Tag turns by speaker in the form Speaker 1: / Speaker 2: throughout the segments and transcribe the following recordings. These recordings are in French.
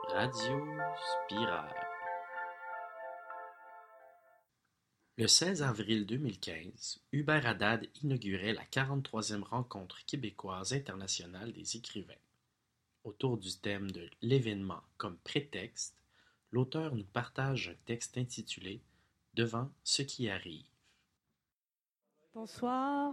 Speaker 1: Radio Spirale. Le 16 avril 2015, Hubert Haddad inaugurait la 43e rencontre québécoise internationale des écrivains. Autour du thème de l'événement comme prétexte, l'auteur nous partage un texte intitulé « Devant ce qui arrive ».
Speaker 2: Bonsoir.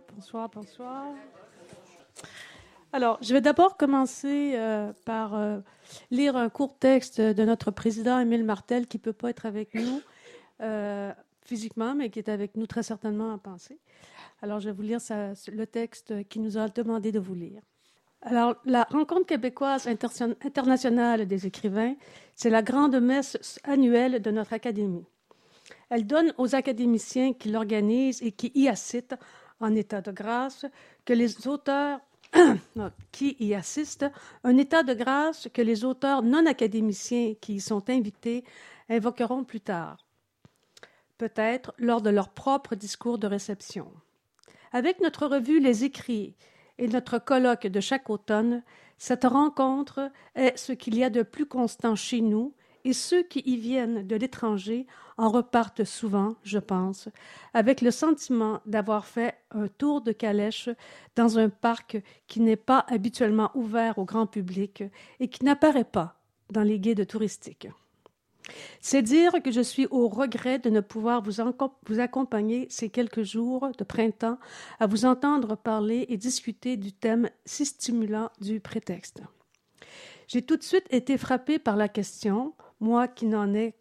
Speaker 2: Alors, je vais d'abord commencer par lire un court texte de notre président Émile Martel qui ne peut pas être avec nous physiquement, mais qui est avec nous très certainement en pensée. Alors, je vais vous lire le texte qu'il nous a demandé de vous lire. Alors, la rencontre québécoise internationale des écrivains, c'est la grande messe annuelle de notre Académie. Elle donne aux académiciens qui l'organisent et qui y assistent en état de grâce que les auteurs qui y assistent, un état de grâce que les auteurs non académiciens qui y sont invités invoqueront plus tard, peut-être lors de leur propre discours de réception. Avec notre revue Les Écrits et notre colloque de chaque automne, cette rencontre est ce qu'il y a de plus constant chez nous, et ceux qui y viennent de l'étranger en repartent souvent, je pense, avec le sentiment d'avoir fait un tour de calèche dans un parc qui n'est pas habituellement ouvert au grand public et qui n'apparaît pas dans les guides touristiques. C'est dire que je suis au regret de ne pouvoir vous accompagner ces quelques jours de printemps à vous entendre parler et discuter du thème si stimulant du prétexte. J'ai tout de suite été frappée par la question, moi qui n'ai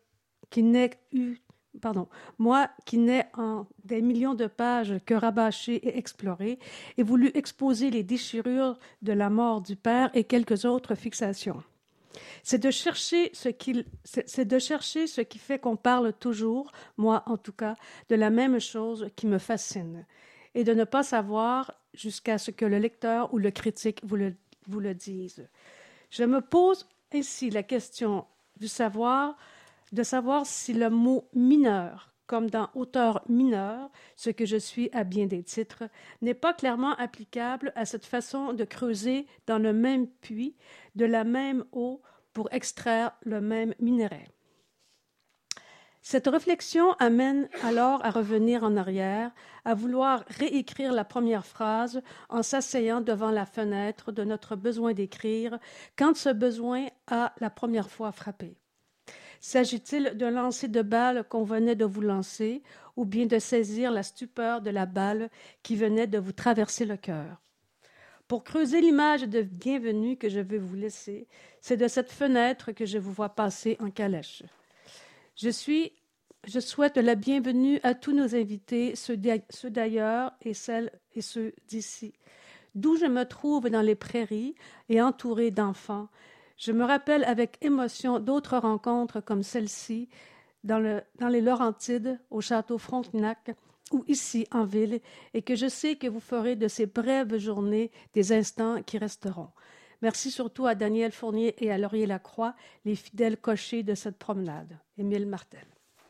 Speaker 2: en des millions de pages que rabâcher et explorer, et voulu exposer les déchirures de la mort du père et quelques autres fixations. C'est de chercher ce qui fait qu'on parle toujours, moi en tout cas, de la même chose qui me fascine, et de ne pas savoir jusqu'à ce que le lecteur ou le critique vous le dise. Je me pose ainsi la question de savoir si le mot mineur, comme dans auteur mineur, ce que je suis à bien des titres, n'est pas clairement applicable à cette façon de creuser dans le même puits, de la même eau, pour extraire le même minerai. Cette réflexion amène alors à revenir en arrière, à vouloir réécrire la première phrase en s'asseyant devant la fenêtre de notre besoin d'écrire quand ce besoin a la première fois frappé. S'agit-il d'un lancer de balle qu'on venait de vous lancer ou bien de saisir la stupeur de la balle qui venait de vous traverser le cœur? Pour creuser l'image de bienvenue que je veux vous laisser, c'est de cette fenêtre que je vous vois passer en calèche. Je souhaite la bienvenue à tous nos invités, ceux d'ailleurs et ceux d'ici. D'où je me trouve dans les prairies et entourée d'enfants, je me rappelle avec émotion d'autres rencontres comme celle-ci dans les Laurentides, au château Frontenac, ou ici en ville, et que je sais que vous ferez de ces brèves journées des instants qui resteront. Merci surtout à Daniel Fournier et à Laurier Lacroix, les fidèles cochers de cette promenade. Émile Martel.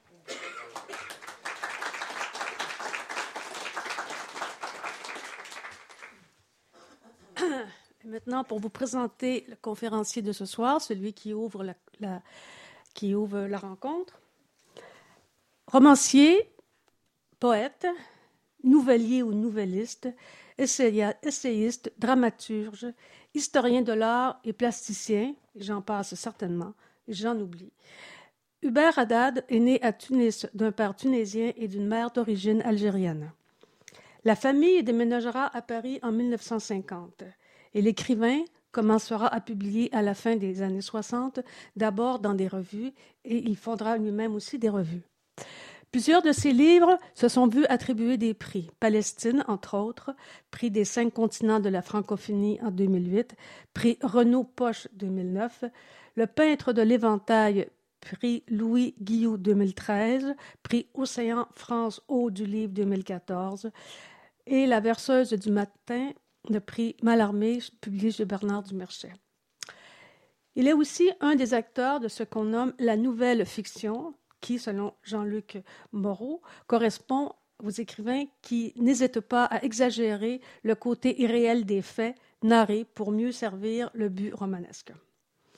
Speaker 2: Et maintenant, pour vous présenter le conférencier de ce soir, celui qui ouvre la rencontre. Romancier, poète, nouvelier ou nouvelliste, essayiste, dramaturge, historien de l'art et plasticien, j'en passe certainement, et j'en oublie. Hubert Haddad est né à Tunis d'un père tunisien et d'une mère d'origine algérienne. La famille déménagera à Paris en 1950 et l'écrivain commencera à publier à la fin des années 60, d'abord dans des revues, et il fondera lui-même aussi des revues. Plusieurs de ses livres se sont vus attribuer des prix. Palestine, entre autres, prix des 5 continents de la francophonie en 2008, prix Renaud Poche 2009, Le peintre de l'éventail, prix Louis Guillou 2013, prix Océan France Haut du livre 2014, et La verseuse du matin, le prix Mallarmé, publié chez Bernard Dumerchet. Il est aussi un des acteurs de ce qu'on nomme la nouvelle fiction, qui, selon Jean-Luc Moreau, correspond aux écrivains qui n'hésitent pas à exagérer le côté irréel des faits narrés pour mieux servir le but romanesque.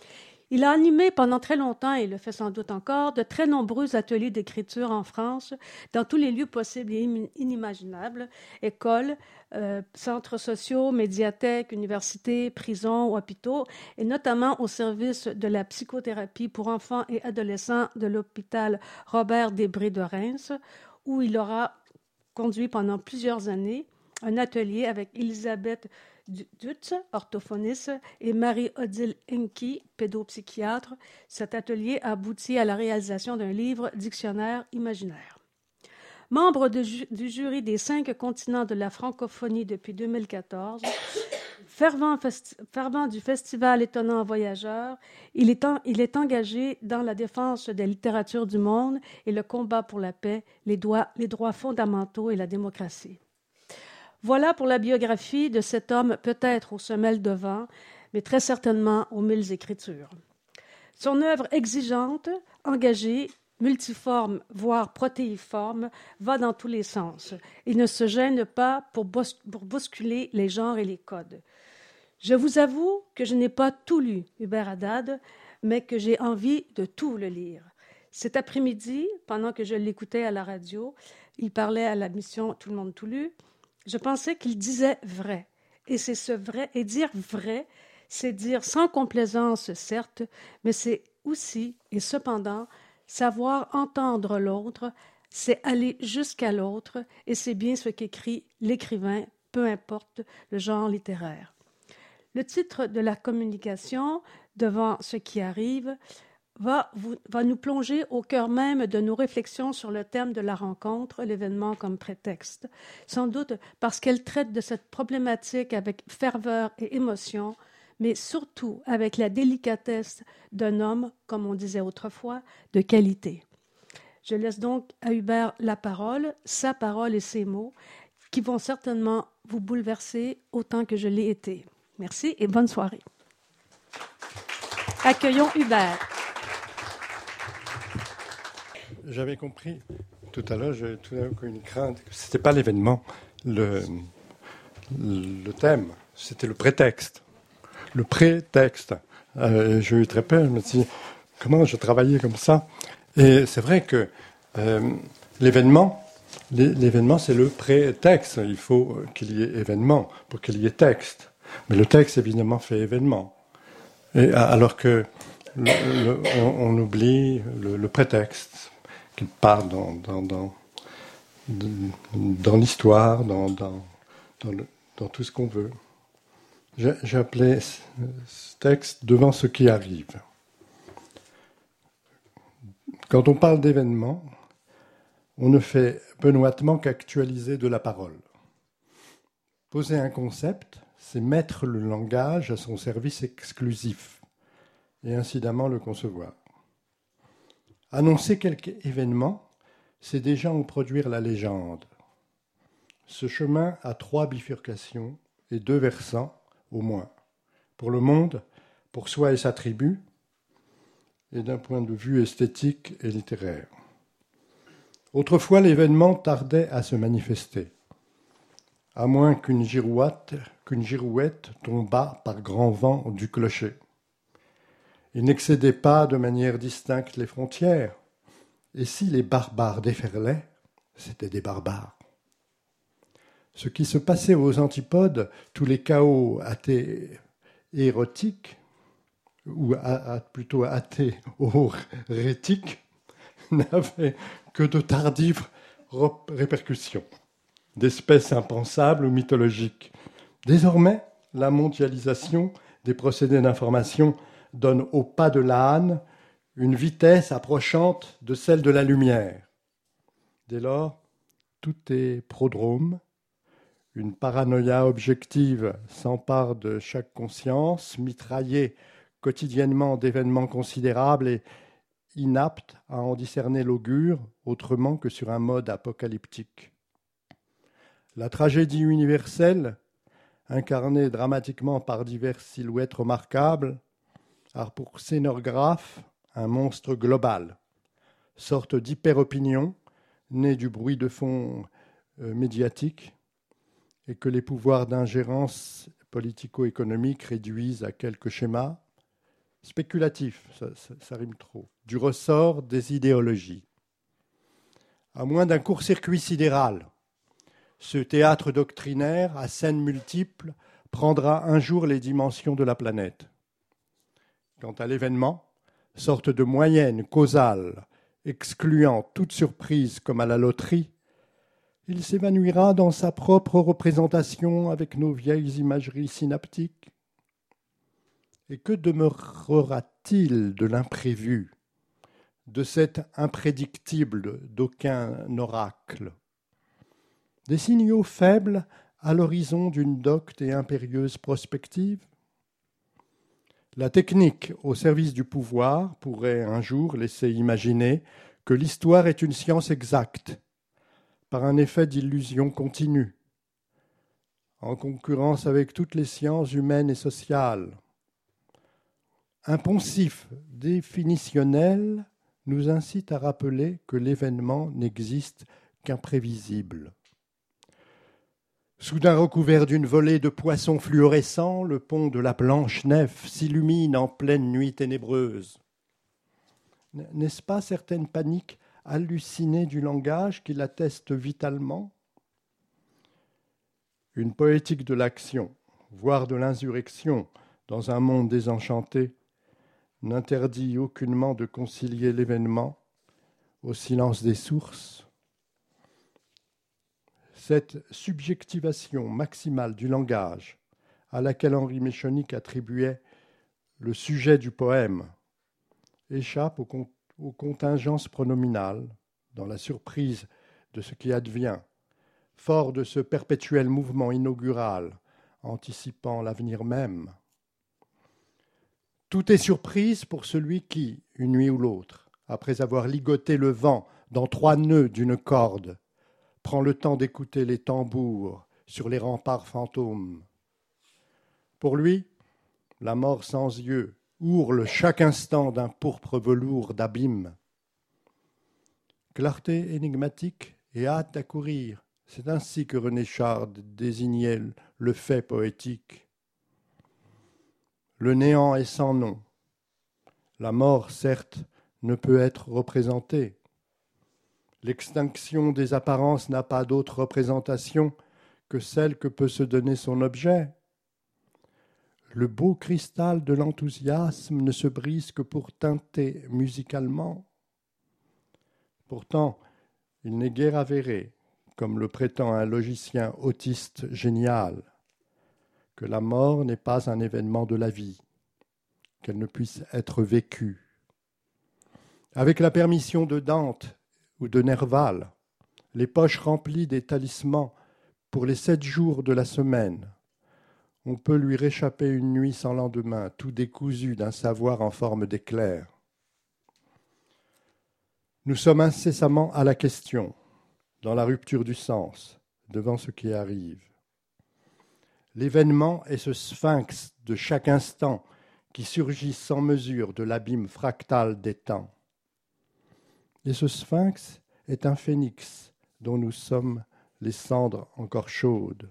Speaker 2: Il a animé pendant très longtemps, et il le fait sans doute encore, de très nombreux ateliers d'écriture en France, dans tous les lieux possibles et inimaginables, écoles, centres sociaux, médiathèques, universités, prisons, hôpitaux, et notamment au service de la psychothérapie pour enfants et adolescents de l'hôpital Robert Debré de Reims, où il aura conduit pendant plusieurs années un atelier avec Elisabeth Dutz, orthophoniste, et Marie-Odile Henke, pédopsychiatre. Cet atelier a abouti à la réalisation d'un livre dictionnaire imaginaire. Membre du jury des 5 continents de la francophonie depuis 2014, fervent du festival Étonnant Voyageur, il est engagé dans la défense des littératures du monde et le combat pour la paix, les droits fondamentaux et la démocratie. Voilà pour la biographie de cet homme peut-être aux semelles de vent, mais très certainement aux 1000 écritures. Son œuvre exigeante, engagée, multiforme, voire protéiforme, va dans tous les sens. Il ne se gêne pas pour bousculer les genres et les codes. Je vous avoue que je n'ai pas tout lu, Hubert Haddad, mais que j'ai envie de tout le lire. Cet après-midi, pendant que je l'écoutais à la radio, il parlait à la mission Tout le monde tout lu. Je pensais qu'il disait vrai. Et c'est ce vrai, et dire vrai, c'est dire sans complaisance, certes, mais c'est aussi, et cependant, savoir entendre l'autre, c'est aller jusqu'à l'autre, et c'est bien ce qu'écrit l'écrivain, peu importe le genre littéraire. Le titre de la communication, devant ce qui arrive, va nous plonger au cœur même de nos réflexions sur le thème de la rencontre, l'événement comme prétexte, sans doute parce qu'elle traite de cette problématique avec ferveur et émotion, mais surtout avec la délicatesse d'un homme, comme on disait autrefois, de qualité. Je laisse donc à Hubert la parole, sa parole et ses mots, qui vont certainement vous bouleverser autant que je l'ai été. Merci et bonne soirée. Accueillons Hubert.
Speaker 3: J'avais compris tout à l'heure, j'ai tout d'un coup une crainte, que ce n'était pas l'événement, le thème, c'était le prétexte. Le prétexte. J'ai eu très peur, je me suis dit, comment je travaillais comme ça? Et c'est vrai que l'événement, c'est le prétexte. Il faut qu'il y ait événement pour qu'il y ait texte. Mais le texte, évidemment, fait événement. Et, alors que on oublie le prétexte, qu'il part dans l'histoire, dans tout ce qu'on veut. J'ai appelé ce texte « Devant ce qui arrive ». Quand on parle d'événements, on ne fait benoîtement qu'actualiser de la parole. Poser un concept, c'est mettre le langage à son service exclusif et incidemment le concevoir. Annoncer quelque événement, c'est déjà en produire la légende. Ce chemin a 3 bifurcations et 2 versants, au moins. Pour le monde, pour soi et sa tribu, et d'un point de vue esthétique et littéraire. Autrefois, l'événement tardait à se manifester, à moins qu'une girouette tombât par grand vent du clocher. Il n'excédait pas de manière distincte les frontières, et si les barbares déferlaient, c'étaient des barbares. Ce qui se passait aux antipodes, tous les chaos athéérotiques, ou plutôt athéorétiques, n'avaient que de tardives répercussions, d'espèces impensables ou mythologiques. Désormais, la mondialisation des procédés d'information donne au pas de l'âne une vitesse approchante de celle de la lumière. Dès lors, tout est prodrome. Une paranoïa objective s'empare de chaque conscience, mitraillée quotidiennement d'événements considérables et inapte à en discerner l'augure autrement que sur un mode apocalyptique. La tragédie universelle, incarnée dramatiquement par diverses silhouettes remarquables, a pour scénographe un monstre global, sorte d'hyper-opinion née du bruit de fond médiatique et que les pouvoirs d'ingérence politico-économique réduisent à quelques schémas, spéculatif, ça rime trop, du ressort des idéologies. À moins d'un court-circuit sidéral, ce théâtre doctrinaire à scènes multiples prendra un jour les dimensions de la planète. Quant à l'événement, sorte de moyenne causale, excluant toute surprise comme à la loterie, il s'évanouira dans sa propre représentation avec nos vieilles imageries synaptiques. Et que demeurera-t-il de l'imprévu, de cet imprédictible d'aucun oracle? Des signaux faibles à l'horizon d'une docte et impérieuse prospective? La technique au service du pouvoir pourrait un jour laisser imaginer que l'histoire est une science exacte, par un effet d'illusion continue, en concurrence avec toutes les sciences humaines et sociales. Un poncif définitionnel nous incite à rappeler que l'événement n'existe qu'imprévisible. Soudain recouvert d'une volée de poissons fluorescents, le pont de la Blanche-Nef s'illumine en pleine nuit ténébreuse. N'est-ce pas certaine panique hallucinée du langage qui l'atteste vitalement? Une poétique de l'action, voire de l'insurrection, dans un monde désenchanté, n'interdit aucunement de concilier l'événement au silence des sources. Cette subjectivation maximale du langage, à laquelle Henri Méchonic attribuait le sujet du poème, échappe aux contingences pronominales, dans la surprise de ce qui advient, fort de ce perpétuel mouvement inaugural, anticipant l'avenir même. Tout est surprise pour celui qui, une nuit ou l'autre, après avoir ligoté le vent dans 3 nœuds d'une corde, prend le temps d'écouter les tambours sur les remparts fantômes. Pour lui, la mort sans yeux ourle chaque instant d'un pourpre velours d'abîme. Clarté énigmatique et hâte à courir, c'est ainsi que René Char désignait le fait poétique. Le néant est sans nom. La mort, certes, ne peut être représentée. L'extinction des apparences n'a pas d'autre représentation que celle que peut se donner son objet. Le beau cristal de l'enthousiasme ne se brise que pour teinter musicalement. Pourtant, il n'est guère avéré, comme le prétend un logicien autiste génial, que la mort n'est pas un événement de la vie, qu'elle ne puisse être vécue. Avec la permission de Dante ou de Nerval, les poches remplies des talismans pour les 7 jours de la semaine, on peut lui réchapper une nuit sans lendemain, tout décousu d'un savoir en forme d'éclair. Nous sommes incessamment à la question, dans la rupture du sens, devant ce qui arrive. L'événement est ce sphinx de chaque instant qui surgit sans mesure de l'abîme fractal des temps. Et ce sphinx est un phénix dont nous sommes les cendres encore chaudes.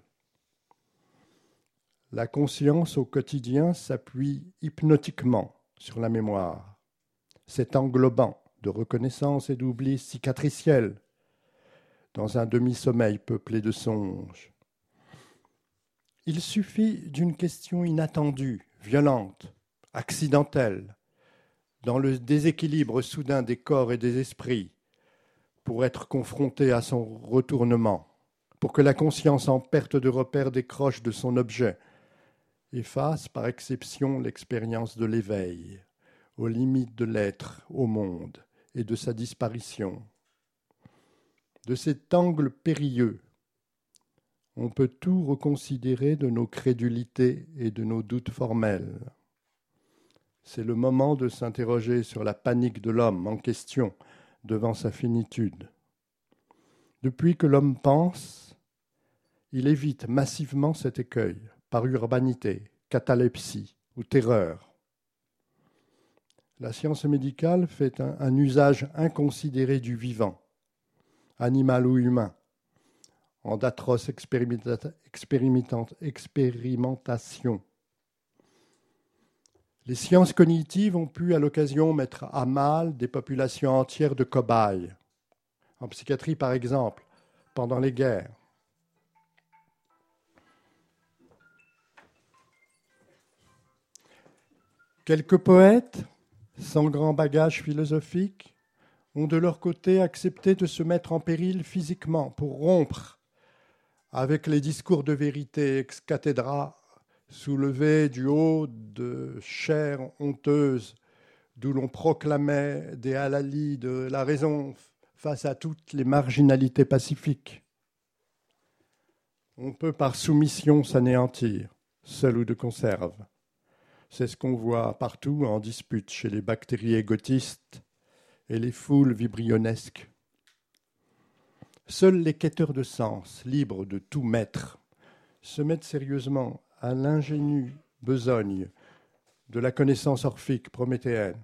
Speaker 3: La conscience au quotidien s'appuie hypnotiquement sur la mémoire. C'est englobant de reconnaissance et d'oubli cicatriciel dans un demi-sommeil peuplé de songes. Il suffit d'une question inattendue, violente, accidentelle, dans le déséquilibre soudain des corps et des esprits, pour être confronté à son retournement, pour que la conscience en perte de repère décroche de son objet, efface par exception l'expérience de l'éveil, aux limites de l'être au monde et de sa disparition. De cet angle périlleux, on peut tout reconsidérer de nos crédulités et de nos doutes formels. C'est le moment de s'interroger sur la panique de l'homme en question devant sa finitude. Depuis que l'homme pense, il évite massivement cet écueil par urbanité, catalepsie ou terreur. La science médicale fait un usage inconsidéré du vivant, animal ou humain, en d'atroces expérimentations. Les sciences cognitives ont pu à l'occasion mettre à mal des populations entières de cobayes. En psychiatrie, par exemple, pendant les guerres. Quelques poètes, sans grand bagage philosophique, ont de leur côté accepté de se mettre en péril physiquement pour rompre avec les discours de vérité ex cathedra soulevés du haut de chairs honteuses d'où l'on proclamait des halalis de la raison face à toutes les marginalités pacifiques. On peut par soumission s'anéantir, seul ou de conserve. C'est ce qu'on voit partout en dispute chez les bactéries égotistes et les foules vibrionnesques. Seuls les quêteurs de sens, libres de tout maître, se mettent sérieusement à l'ingénue besogne de la connaissance orphique prométhéenne.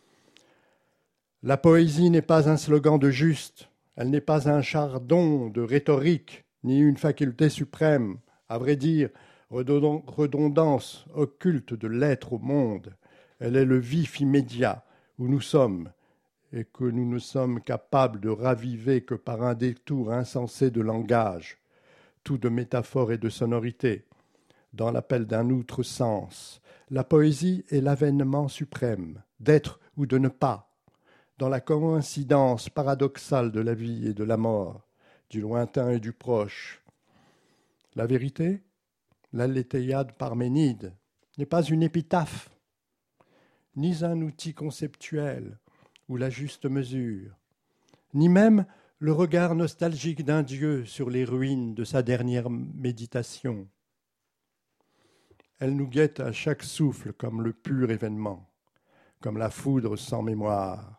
Speaker 3: La poésie n'est pas un slogan de juste, elle n'est pas un chardon de rhétorique, ni une faculté suprême, à vrai dire, redondance occulte de l'être au monde. Elle est le vif immédiat où nous sommes et que nous ne sommes capables de raviver que par un détour insensé de langage, tout de métaphore et de sonorité, dans l'appel d'un outre sens. La poésie est l'avènement suprême, d'être ou de ne pas, dans la coïncidence paradoxale de la vie et de la mort, du lointain et du proche. La vérité, l'Alléthéiade Parménide, n'est pas une épitaphe, ni un outil conceptuel ou la juste mesure, ni même le regard nostalgique d'un Dieu sur les ruines de sa dernière méditation. Elle nous guette à chaque souffle comme le pur événement, comme la foudre sans mémoire.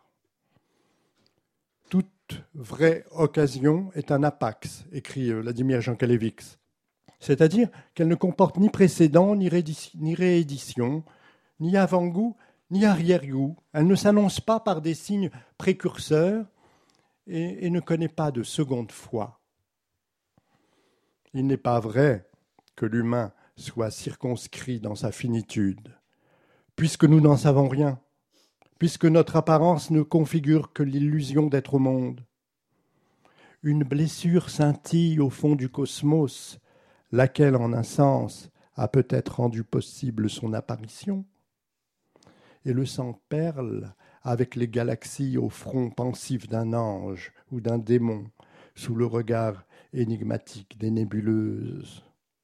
Speaker 3: Toute vraie occasion est un apax, écrit Vladimir Jankélévix. C'est-à-dire qu'elle ne comporte ni précédent, ni réédition, ni avant-goût, ni arrière-goût. Elle ne s'annonce pas par des signes précurseurs et ne connaît pas de seconde foi. Il n'est pas vrai que l'humain soit circonscrit dans sa finitude, puisque nous n'en savons rien, puisque notre apparence ne configure que l'illusion d'être au monde. Une blessure scintille au fond du cosmos, laquelle, en un sens, a peut-être rendu possible son apparition. Et le sang perle avec les galaxies au front pensif d'un ange ou d'un démon, sous le regard énigmatique des nébuleuses.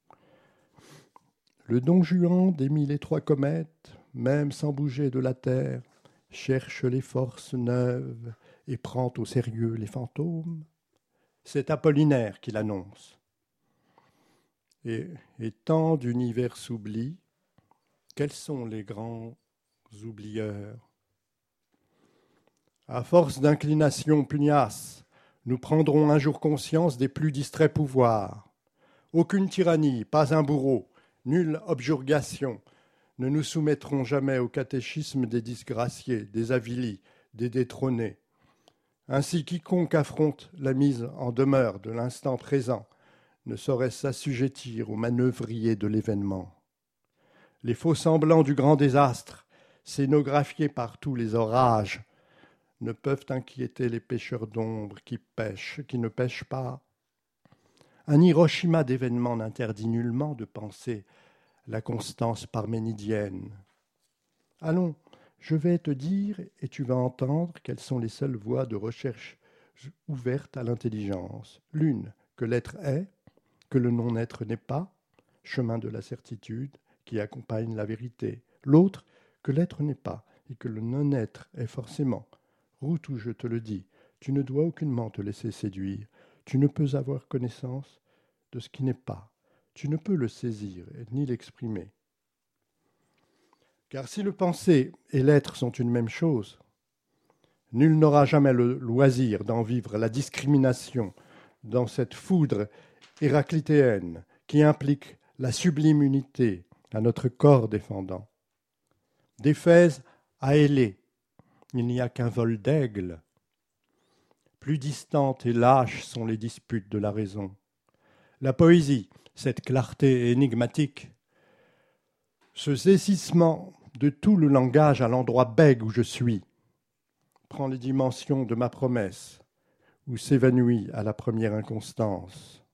Speaker 3: Le Don Juan des 1003 comètes, même sans bouger de la terre, cherche les forces neuves et prend au sérieux les fantômes. C'est Apollinaire qui l'annonce. Et tant d'univers s'oublient, quels sont les grands oublieurs? À force d'inclinations pugnaces, nous prendrons un jour conscience des plus distraits pouvoirs. Aucune tyrannie, pas un bourreau, nulle objurgation ne nous soumettront jamais au catéchisme des disgraciés, des avilis, des détrônés. Ainsi, quiconque affronte la mise en demeure de l'instant présent ne saurait s'assujettir aux manœuvriers de l'événement. Les faux semblants du grand désastre, scénographiés par tous les orages, ne peuvent inquiéter les pêcheurs d'ombre qui pêchent, qui ne pêchent pas. Un Hiroshima d'événements n'interdit nullement de penser la constance parménidienne. Allons, je vais te dire et tu vas entendre quelles sont les seules voies de recherche ouvertes à l'intelligence. L'une, que l'être est, que le non-être n'est pas, chemin de la certitude qui accompagne la vérité. L'autre, que l'être n'est pas et que le non-être est forcément. Route où je te le dis, tu ne dois aucunement te laisser séduire. Tu ne peux avoir connaissance de ce qui n'est pas. Tu ne peux le saisir ni l'exprimer. Car si le penser et l'être sont une même chose, nul n'aura jamais le loisir d'en vivre la discrimination dans cette foudre héraclitéenne qui implique la sublime unité à notre corps défendant. D'Éphèse à Élée, il n'y a qu'un vol d'aigle. Plus distantes et lâches sont les disputes de la raison. La poésie, cette clarté énigmatique, ce saisissement de tout le langage à l'endroit bègue où je suis, prend les dimensions de ma promesse, ou s'évanouit à la première inconstance.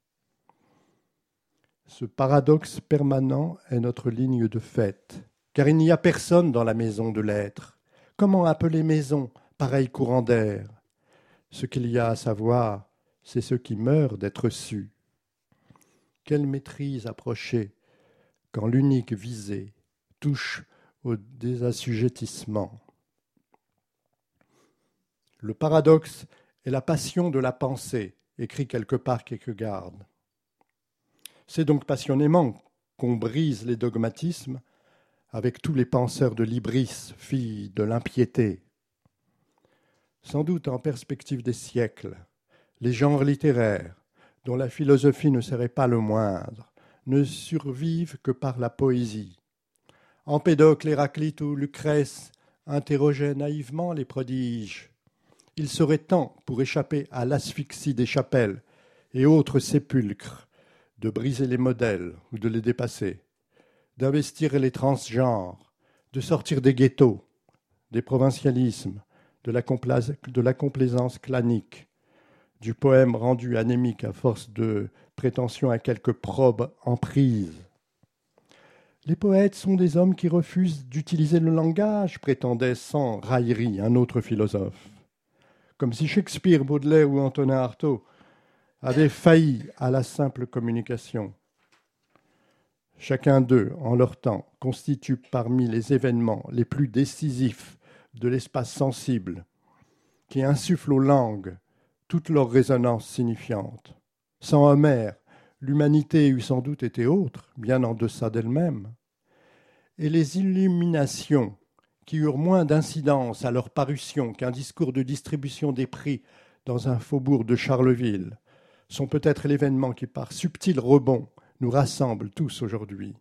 Speaker 3: Ce paradoxe permanent est notre ligne de fait, car il n'y a personne dans la maison de l'être. Comment appeler maison pareil courant d'air? Ce qu'il y a à savoir, c'est ce qui meurt d'être su. Quelle maîtrise approcher quand l'unique visée touche au désassujettissement? Le paradoxe est la passion de la pensée, écrit quelque part Kierkegaard. C'est donc passionnément qu'on brise les dogmatismes avec tous les penseurs de l'hybris, filles de l'impiété. Sans doute en perspective des siècles, les genres littéraires, dont la philosophie ne serait pas le moindre, ne survivent que par la poésie. Empédocle, Héraclite ou Lucrèce interrogeaient naïvement les prodiges. Il serait temps, pour échapper à l'asphyxie des chapelles et autres sépulcres, de briser les modèles ou de les dépasser, d'investir les transgenres, de sortir des ghettos, des provincialismes, de la complaisance clanique, du poème rendu anémique à force de prétention à quelque probe emprise. Les poètes sont des hommes qui refusent d'utiliser le langage, prétendait sans raillerie un autre philosophe. Comme si Shakespeare, Baudelaire ou Antonin Artaud avaient failli à la simple communication. Chacun d'eux, en leur temps, constitue parmi les événements les plus décisifs de l'espace sensible, qui insuffle aux langues toute leur résonance signifiante. Sans Homère, l'humanité eût sans doute été autre, bien en deçà d'elle-même. Et les illuminations, qui eurent moins d'incidence à leur parution qu'un discours de distribution des prix dans un faubourg de Charleville, sont peut-être l'événement qui, par subtil rebond, nous rassemble tous aujourd'hui.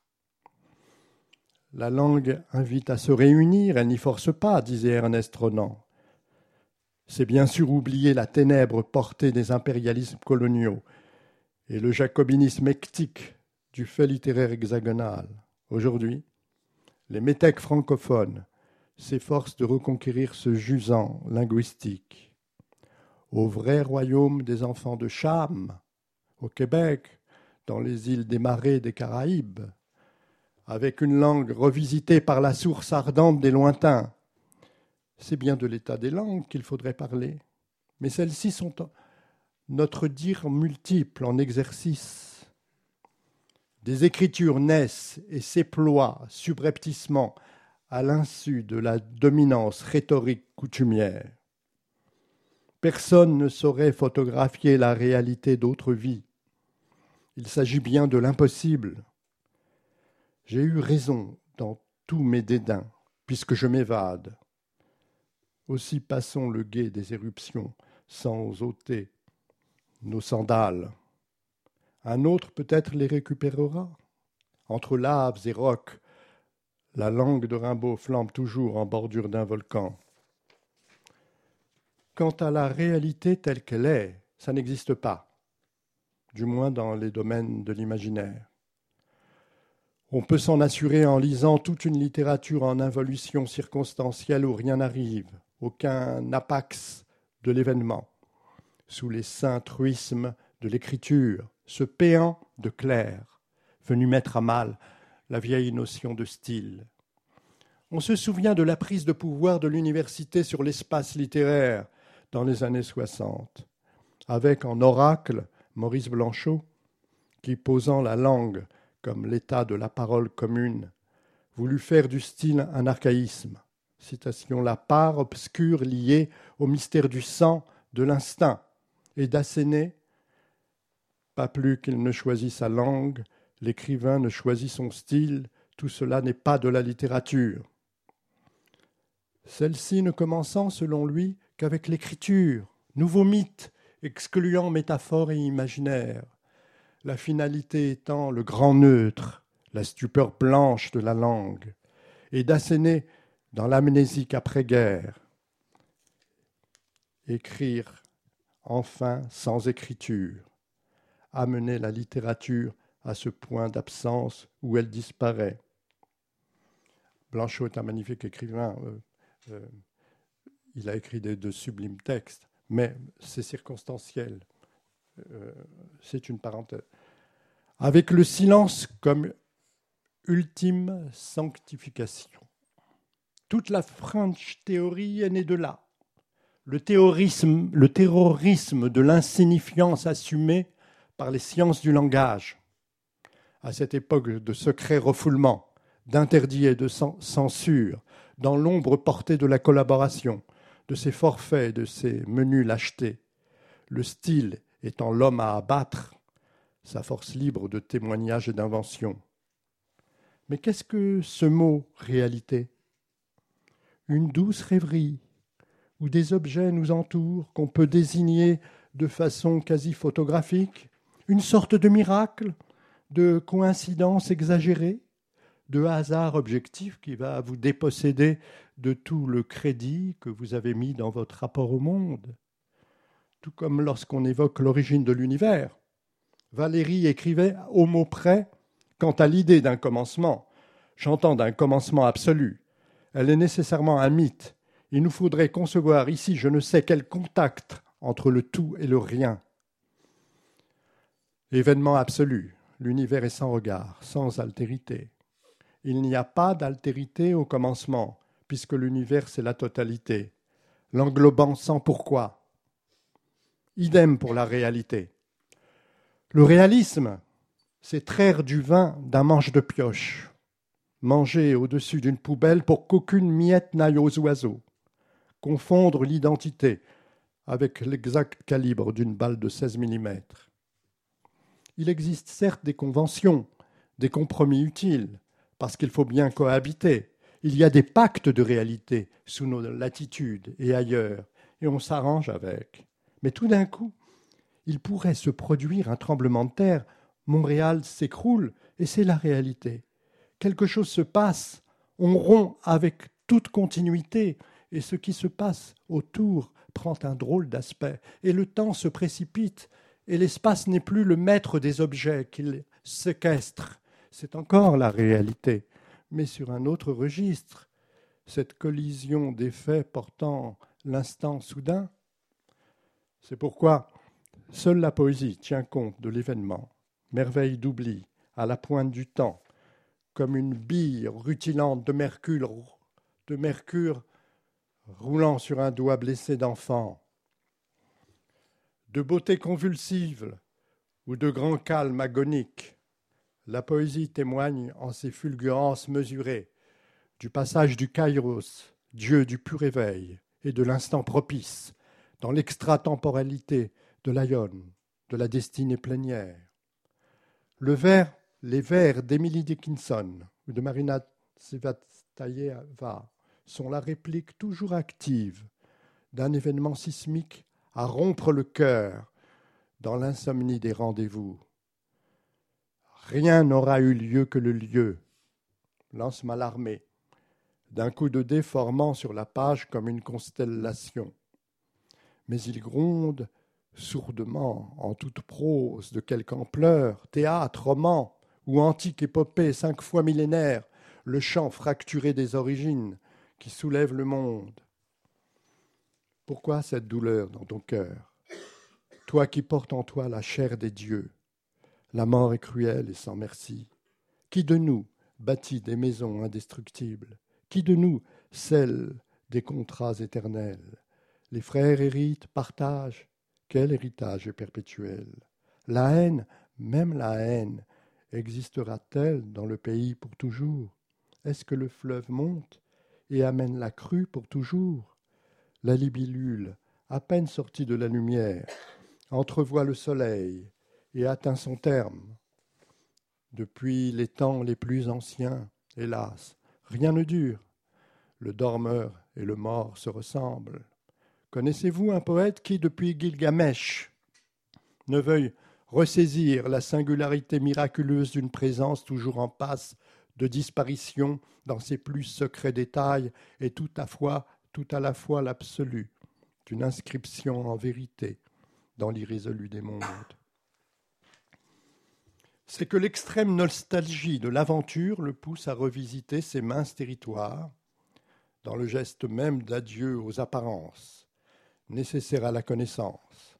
Speaker 3: La langue invite à se réunir, elle n'y force pas, disait Ernest Renan. C'est bien sûr oublier la ténèbre portée des impérialismes coloniaux et le jacobinisme hectique du fait littéraire hexagonal. Aujourd'hui, les métèques francophones s'efforcent de reconquérir ce jusant linguistique. Au vrai royaume des enfants de Cham, au Québec, dans les îles des Marais des Caraïbes, avec une langue revisitée par la source ardente des lointains. C'est bien de l'état des langues qu'il faudrait parler, mais celles-ci sont notre dire multiple en exercice. Des écritures naissent et s'éploient subrepticement à l'insu de la dominance rhétorique coutumière. Personne ne saurait photographier la réalité d'autres vies. Il s'agit bien de l'impossible. J'ai eu raison dans tous mes dédains, puisque je m'évade. Aussi passons le gué des éruptions sans ôter nos sandales. Un autre peut-être les récupérera. Entre laves et rocs, la langue de Rimbaud flambe toujours en bordure d'un volcan. Quant à la réalité telle qu'elle est, ça n'existe pas, du moins dans les domaines de l'imaginaire. On peut s'en assurer en lisant toute une littérature en involution circonstancielle où rien n'arrive, aucun apax de l'événement, sous les saints truismes de l'écriture, ce péant de clair, venu mettre à mal la vieille notion de style. On se souvient de la prise de pouvoir de l'université sur l'espace littéraire dans les années 60, avec en oracle Maurice Blanchot, qui, posant la langue comme l'état de la parole commune, voulut faire du style un archaïsme. Citation, la part obscure liée au mystère du sang, de l'instinct, et d'Asséné, pas plus qu'il ne choisit sa langue, l'écrivain ne choisit son style, tout cela n'est pas de la littérature. Celle-ci ne commençant, selon lui, qu'avec l'écriture, nouveau mythe, excluant métaphore et imaginaire, la finalité étant le grand neutre, la stupeur blanche de la langue, et d'Asséné dans l'amnésique après-guerre. Écrire, enfin, sans écriture, amener la littérature à ce point d'absence où elle disparaît. Blanchot est un magnifique écrivain. Il a écrit de sublimes textes, mais c'est circonstanciel. C'est une parenthèse. Avec le silence comme ultime sanctification. Toute la French théorie est née de là. Le terrorisme de l'insignifiance assumée par les sciences du langage. À cette époque de secrets refoulements, d'interdits et de censure, dans l'ombre portée de la collaboration, de ses forfaits, de ses menus lâchetés, le style étant l'homme à abattre, sa force libre de témoignage et d'invention. Mais qu'est-ce que ce mot « réalité » ? Une douce rêverie, où des objets nous entourent, qu'on peut désigner de façon quasi photographique, une sorte de miracle, de coïncidence exagérée, de hasard objectif qui va vous déposséder de tout le crédit que vous avez mis dans votre rapport au monde. Tout comme lorsqu'on évoque l'origine de l'univers. Valérie écrivait au mot près, quant à l'idée d'un commencement, j'entends d'un commencement absolu. Elle est nécessairement un mythe. Il nous faudrait concevoir ici je ne sais quel contact entre le tout et le rien. Événement absolu, l'univers est sans regard, sans altérité. Il n'y a pas d'altérité au commencement, puisque l'univers c'est la totalité, l'englobant sans pourquoi. Idem pour la réalité. Le réalisme, c'est traire du vin d'un manche de pioche, manger au-dessus d'une poubelle pour qu'aucune miette n'aille aux oiseaux, confondre l'identité avec l'exact calibre d'une balle de 16 mm. Il existe certes des conventions, des compromis utiles, parce qu'il faut bien cohabiter. Il y a des pactes de réalité sous nos latitudes et ailleurs, et on s'arrange avec. Mais tout d'un coup, il pourrait se produire un tremblement de terre, Montréal s'écroule, et c'est la réalité. Quelque chose se passe, on rompt avec toute continuité, et ce qui se passe autour prend un drôle d'aspect, et le temps se précipite, et l'espace n'est plus le maître des objets qu'il séquestre. C'est encore la réalité, mais sur un autre registre. Cette collision des faits portant l'instant soudain, c'est pourquoi seule la poésie tient compte de l'événement, merveille d'oubli, à la pointe du temps, comme une bille rutilante de mercure roulant sur un doigt blessé d'enfant. De beauté convulsive ou de grand calme agonique, la poésie témoigne en ses fulgurances mesurées du passage du kairos, Dieu du pur éveil, et de l'instant propice, dans l'extratemporalité de l'aion, de la destinée plénière. Les vers d'Emily Dickinson ou de Marina Tsvetaeva sont la réplique toujours active d'un événement sismique à rompre le cœur dans l'insomnie des rendez-vous. Rien n'aura eu lieu que le lieu, lance Mallarmé, d'un coup de dé formant sur la page comme une constellation. Mais il gronde sourdement, en toute prose, de quelque ampleur, théâtre, roman ou antique épopée 5 fois millénaire, le chant fracturé des origines qui soulève le monde. Pourquoi cette douleur dans ton cœur? Toi qui portes en toi la chair des dieux, la mort est cruelle et sans merci. Qui de nous bâtit des maisons indestructibles? Qui de nous scelle des contrats éternels? Les frères héritent, partagent. Quel héritage est perpétuel? La haine, même la haine, existera-t-elle dans le pays pour toujours? Est-ce que le fleuve monte et amène la crue pour toujours? La libellule, à peine sortie de la lumière, entrevoit le soleil et atteint son terme. Depuis les temps les plus anciens, hélas, rien ne dure. Le dormeur et le mort se ressemblent. Connaissez-vous un poète qui, depuis Gilgamesh, ne veuille ressaisir la singularité miraculeuse d'une présence toujours en passe de disparition dans ses plus secrets détails et tout à la fois l'absolu d'une inscription en vérité dans l'irrésolu des mondes? c'est que l'extrême nostalgie de l'aventure le pousse à revisiter ces minces territoires, dans le geste même d'adieu aux apparences, nécessaires à la connaissance.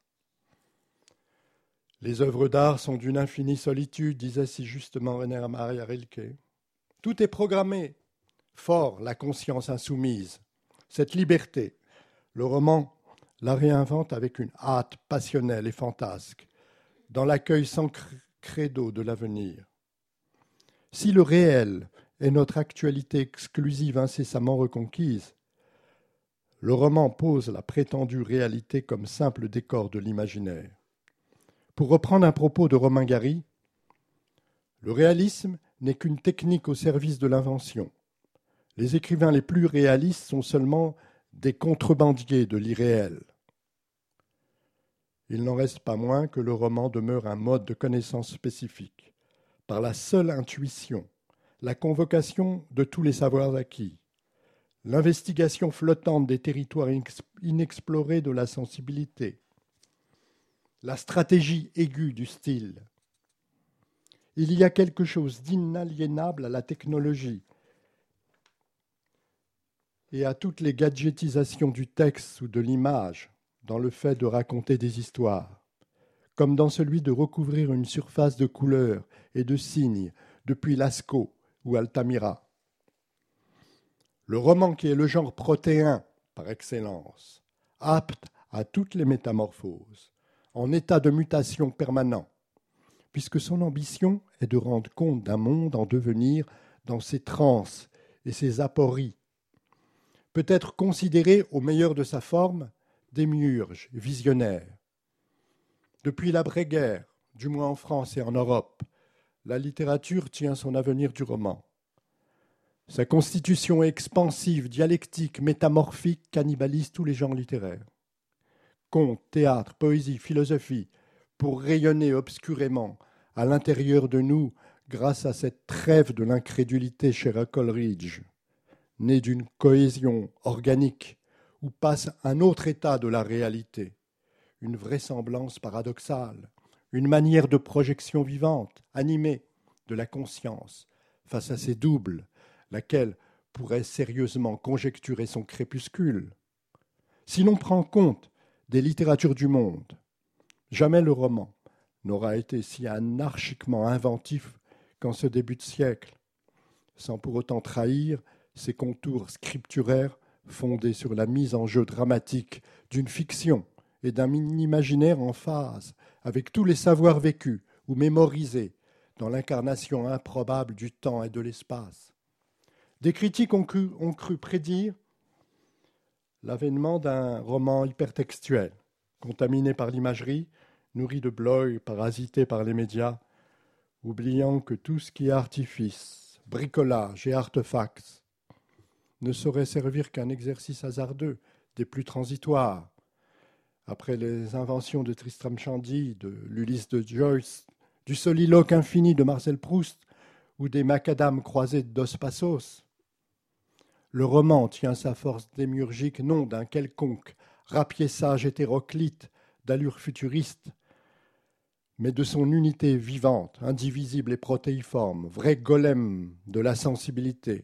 Speaker 3: Les œuvres d'art sont d'une infinie solitude, disait si justement Rainer Maria Rilke. Tout est programmé. Fort la conscience insoumise. Cette liberté, le roman la réinvente avec une hâte passionnelle et fantasque, dans l'accueil sans credo de l'avenir. Si le réel est notre actualité exclusive incessamment reconquise, le roman pose la prétendue réalité comme simple décor de l'imaginaire. Pour reprendre un propos de Romain Gary, le réalisme n'est qu'une technique au service de l'invention. Les écrivains les plus réalistes sont seulement des contrebandiers de l'irréel. Il n'en reste pas moins que le roman demeure un mode de connaissance spécifique, par la seule intuition, la convocation de tous les savoirs acquis, l'investigation flottante des territoires inexplorés de la sensibilité, la stratégie aiguë du style. Il y a quelque chose d'inaliénable à la technologie et à toutes les gadgetisations du texte ou de l'image dans le fait de raconter des histoires, comme dans celui de recouvrir une surface de couleurs et de signes depuis Lascaux ou Altamira. Le roman qui est le genre protéin par excellence, apte à toutes les métamorphoses, en état de mutation permanent, puisque son ambition est de rendre compte d'un monde en devenir dans ses transes et ses apories, peut être considéré au meilleur de sa forme démiurge, visionnaire. Depuis l'après-guerre, du moins en France et en Europe, la littérature tient son avenir du roman. Sa constitution expansive, dialectique, métamorphique cannibalise tous les genres littéraires. Conte, théâtre, poésie, philosophie, pour rayonner obscurément à l'intérieur de nous grâce à cette trêve de l'incrédulité chère à Coleridge, née d'une cohésion organique où passe un autre état de la réalité, une vraisemblance paradoxale, une manière de projection vivante, animée de la conscience face à ses doubles, laquelle pourrait sérieusement conjecturer son crépuscule. Si l'on prend compte des littératures du monde, jamais le roman n'aura été si anarchiquement inventif qu'en ce début de siècle, sans pour autant trahir ses contours scripturaires fondés sur la mise en jeu dramatique d'une fiction et d'un imaginaire en phase avec tous les savoirs vécus ou mémorisés dans l'incarnation improbable du temps et de l'espace. Des critiques ont cru prédire l'avènement d'un roman hypertextuel, contaminé par l'imagerie, nourri de blogs, parasité par les médias, oubliant que tout ce qui est artifice, bricolage et artefacts ne saurait servir qu'un exercice hasardeux, des plus transitoires. Après les inventions de Tristram Shandy, de l'Ulysse de Joyce, du soliloque infini de Marcel Proust ou des macadams croisés de Dos Passos, le roman tient sa force démiurgique non d'un quelconque rapiessage hétéroclite d'allure futuriste, mais de son unité vivante, indivisible et protéiforme, vrai golem de la sensibilité.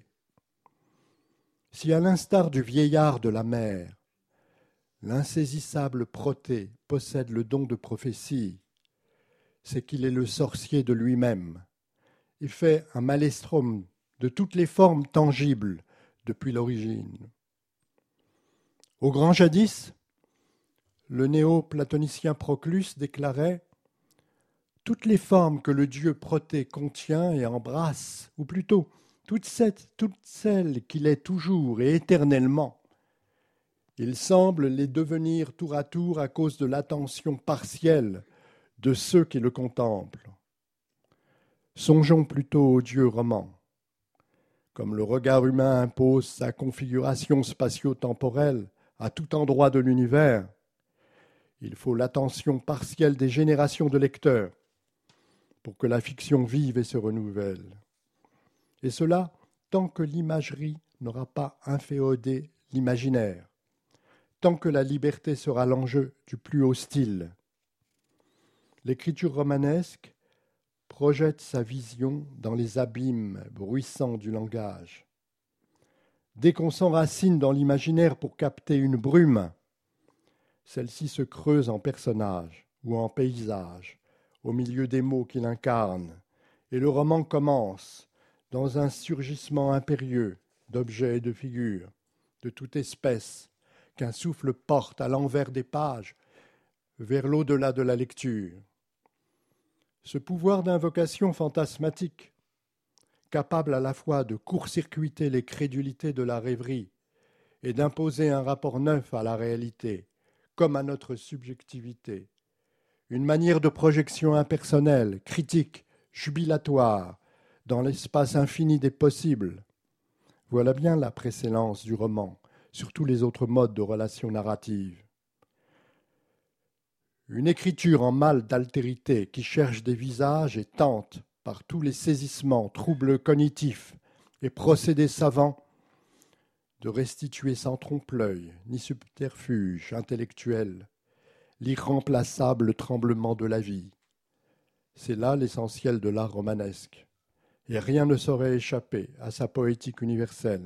Speaker 3: Si à l'instar du vieillard de la mer, l'insaisissable Protée possède le don de prophétie, c'est qu'il est le sorcier de lui-même et fait un maelstrom de toutes les formes tangibles depuis l'origine. Au grand jadis, le néo-platonicien Proclus déclarait « Toutes les formes que le dieu Protée contient et embrasse, ou plutôt toutes celles qu'il est toujours et éternellement, il semble les devenir tour à cause de l'attention partielle de ceux qui le contemplent. Songeons plutôt au Dieu roman. Comme le regard humain impose sa configuration spatio-temporelle à tout endroit de l'univers, il faut l'attention partielle des générations de lecteurs pour que la fiction vive et se renouvelle. Et cela tant que l'imagerie n'aura pas inféodé l'imaginaire, tant que la liberté sera l'enjeu du plus haut style. L'écriture romanesque projette sa vision dans les abîmes bruissants du langage. Dès qu'on s'enracine dans l'imaginaire pour capter une brume, celle-ci se creuse en personnage ou en paysage, au milieu des mots qu'il incarne, et le roman commence dans un surgissement impérieux d'objets et de figures, de toute espèce, qu'un souffle porte à l'envers des pages, vers l'au-delà de la lecture. Ce pouvoir d'invocation fantasmatique, capable à la fois de court-circuiter les crédulités de la rêverie et d'imposer un rapport neuf à la réalité, comme à notre subjectivité, une manière de projection impersonnelle, critique, jubilatoire, dans l'espace infini des possibles. Voilà bien la préséance du roman sur tous les autres modes de relation narrative. Une écriture en mal d'altérité qui cherche des visages et tente, par tous les saisissements, troubles cognitifs et procédés savants, de restituer sans trompe-l'œil ni subterfuge intellectuel l'irremplaçable tremblement de la vie. C'est là l'essentiel de l'art romanesque, et rien ne saurait échapper à sa poétique universelle.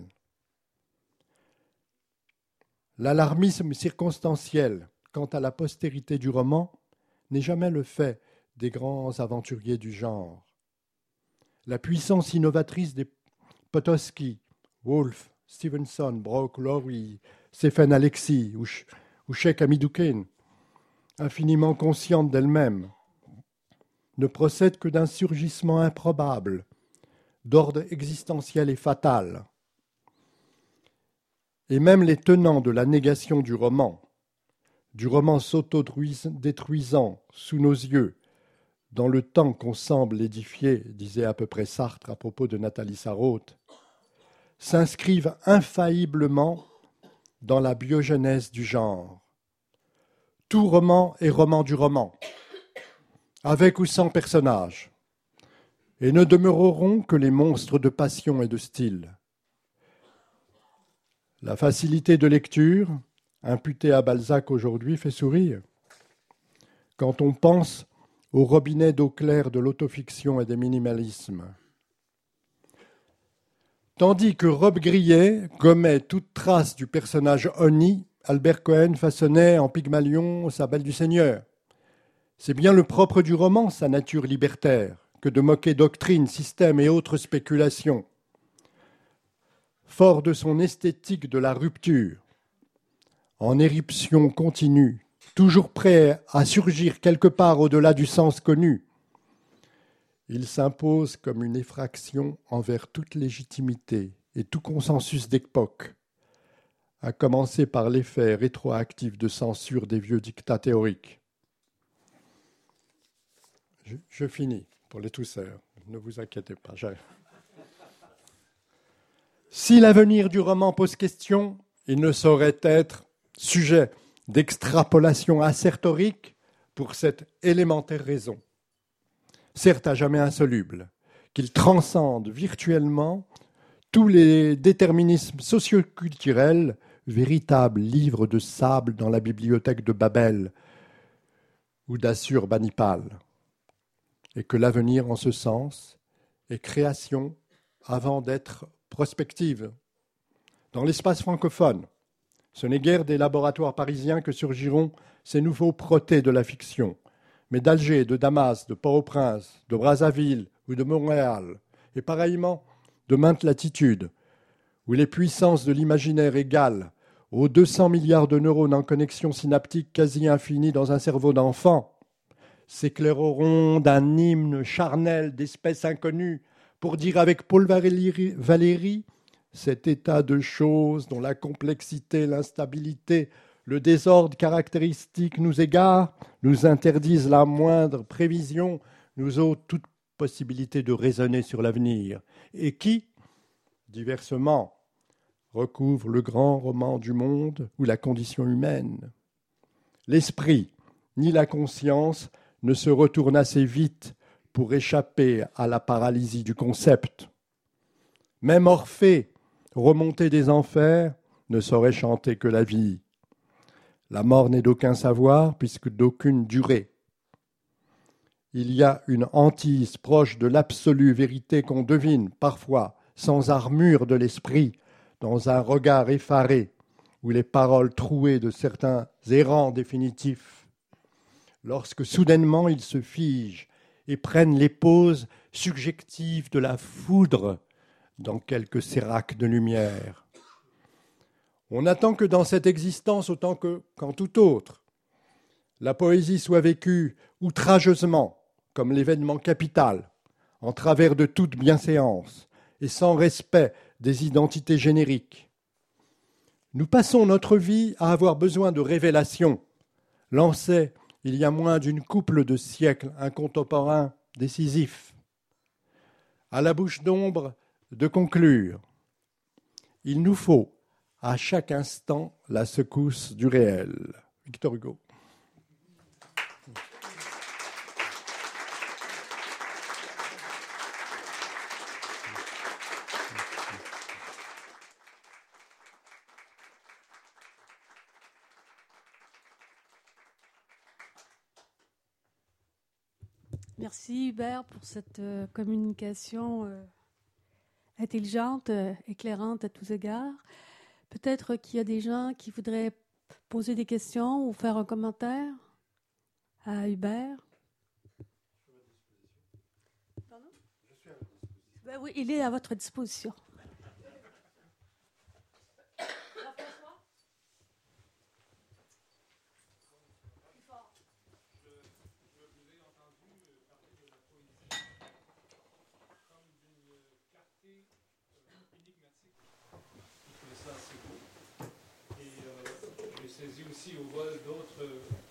Speaker 3: L'alarmisme circonstanciel quant à la postérité du roman n'est jamais le fait des grands aventuriers du genre. La puissance innovatrice des Potocki, Woolf, Stevenson, Brock, Lowry, Stéphane Alexis ou Cheikh Hamidouken, infiniment consciente d'elle-même, ne procède que d'un surgissement improbable, d'ordre existentiel et fatal. Et même les tenants de la négation du roman s'auto-détruisant sous nos yeux, dans le temps qu'on semble édifier, disait à peu près Sartre à propos de Nathalie Sarraute, s'inscrivent infailliblement dans la biogenèse du genre. Tout roman est roman du roman, avec ou sans personnage, et ne demeureront que les monstres de passion et de style. La facilité de lecture, imputée à Balzac aujourd'hui, fait sourire. Quand on pense au robinet d'eau claire de l'autofiction et des minimalismes. Tandis que Rob Grillet gommait toute trace du personnage Oni, Albert Cohen façonnait en Pygmalion sa Belle du Seigneur. C'est bien le propre du roman, sa nature libertaire, que de moquer doctrine, système et autres spéculations. Fort de son esthétique de la rupture, en éruption continue, toujours prêt à surgir quelque part au-delà du sens connu, il s'impose comme une effraction envers toute légitimité et tout consensus d'époque, à commencer par l'effet rétroactif de censure des vieux dictats théoriques. Je finis pour les tousseurs, ne vous inquiétez pas. Si l'avenir du roman pose question, il ne saurait être sujet d'extrapolation assertorique pour cette élémentaire raison, certes à jamais insoluble, qu'il transcende virtuellement tous les déterminismes socioculturels, véritables livres de sable dans la bibliothèque de Babel ou d'Assurbanipal, et que l'avenir en ce sens est création avant d'être prospective. Dans l'espace francophone, ce n'est guère des laboratoires parisiens que surgiront ces nouveaux protés de la fiction, mais d'Alger, de Damas, de Port-au-Prince, de Brazzaville ou de Montréal, et pareillement de maintes latitudes, où les puissances de l'imaginaire égales aux 200 milliards de neurones en connexion synaptique quasi infinie dans un cerveau d'enfant, s'éclaireront d'un hymne charnel d'espèces inconnues pour dire avec Paul Valéry cet état de choses dont la complexité, l'instabilité, le désordre caractéristique nous égarent, nous interdisent la moindre prévision, nous ôtent toute possibilité de raisonner sur l'avenir, et qui, diversement, recouvre le grand roman du monde ou la condition humaine. L'esprit ni la conscience ne se retournent assez vite pour échapper à la paralysie du concept. Même Orphée, remonté des enfers, ne saurait chanter que la vie. La mort n'est d'aucun savoir, puisque d'aucune durée. il y a une hantise proche de l'absolue vérité qu'on devine parfois sans armure de l'esprit dans un regard effaré ou les paroles trouées de certains errants définitifs, lorsque soudainement ils se figent et prennent les poses subjectives de la foudre dans quelques séracs de lumière. On attend que dans cette existence, autant qu'en tout autre, la poésie soit vécue outrageusement comme l'événement capital, en travers de toute bienséance et sans respect des identités génériques. Nous passons notre vie à avoir besoin de révélations, lançait il y a moins d'une couple de siècles un contemporain décisif. À la bouche d'ombre de conclure, il nous faut à chaque instant la secousse du réel. Victor Hugo.
Speaker 2: Merci Hubert pour cette communication intelligente, éclairante à tous égards. Peut-être qu'il y a des gens qui voudraient poser des questions ou faire un commentaire à Hubert. Pardon ? Ben oui, il est à votre disposition.
Speaker 4: Saisi aussi au vol d'autres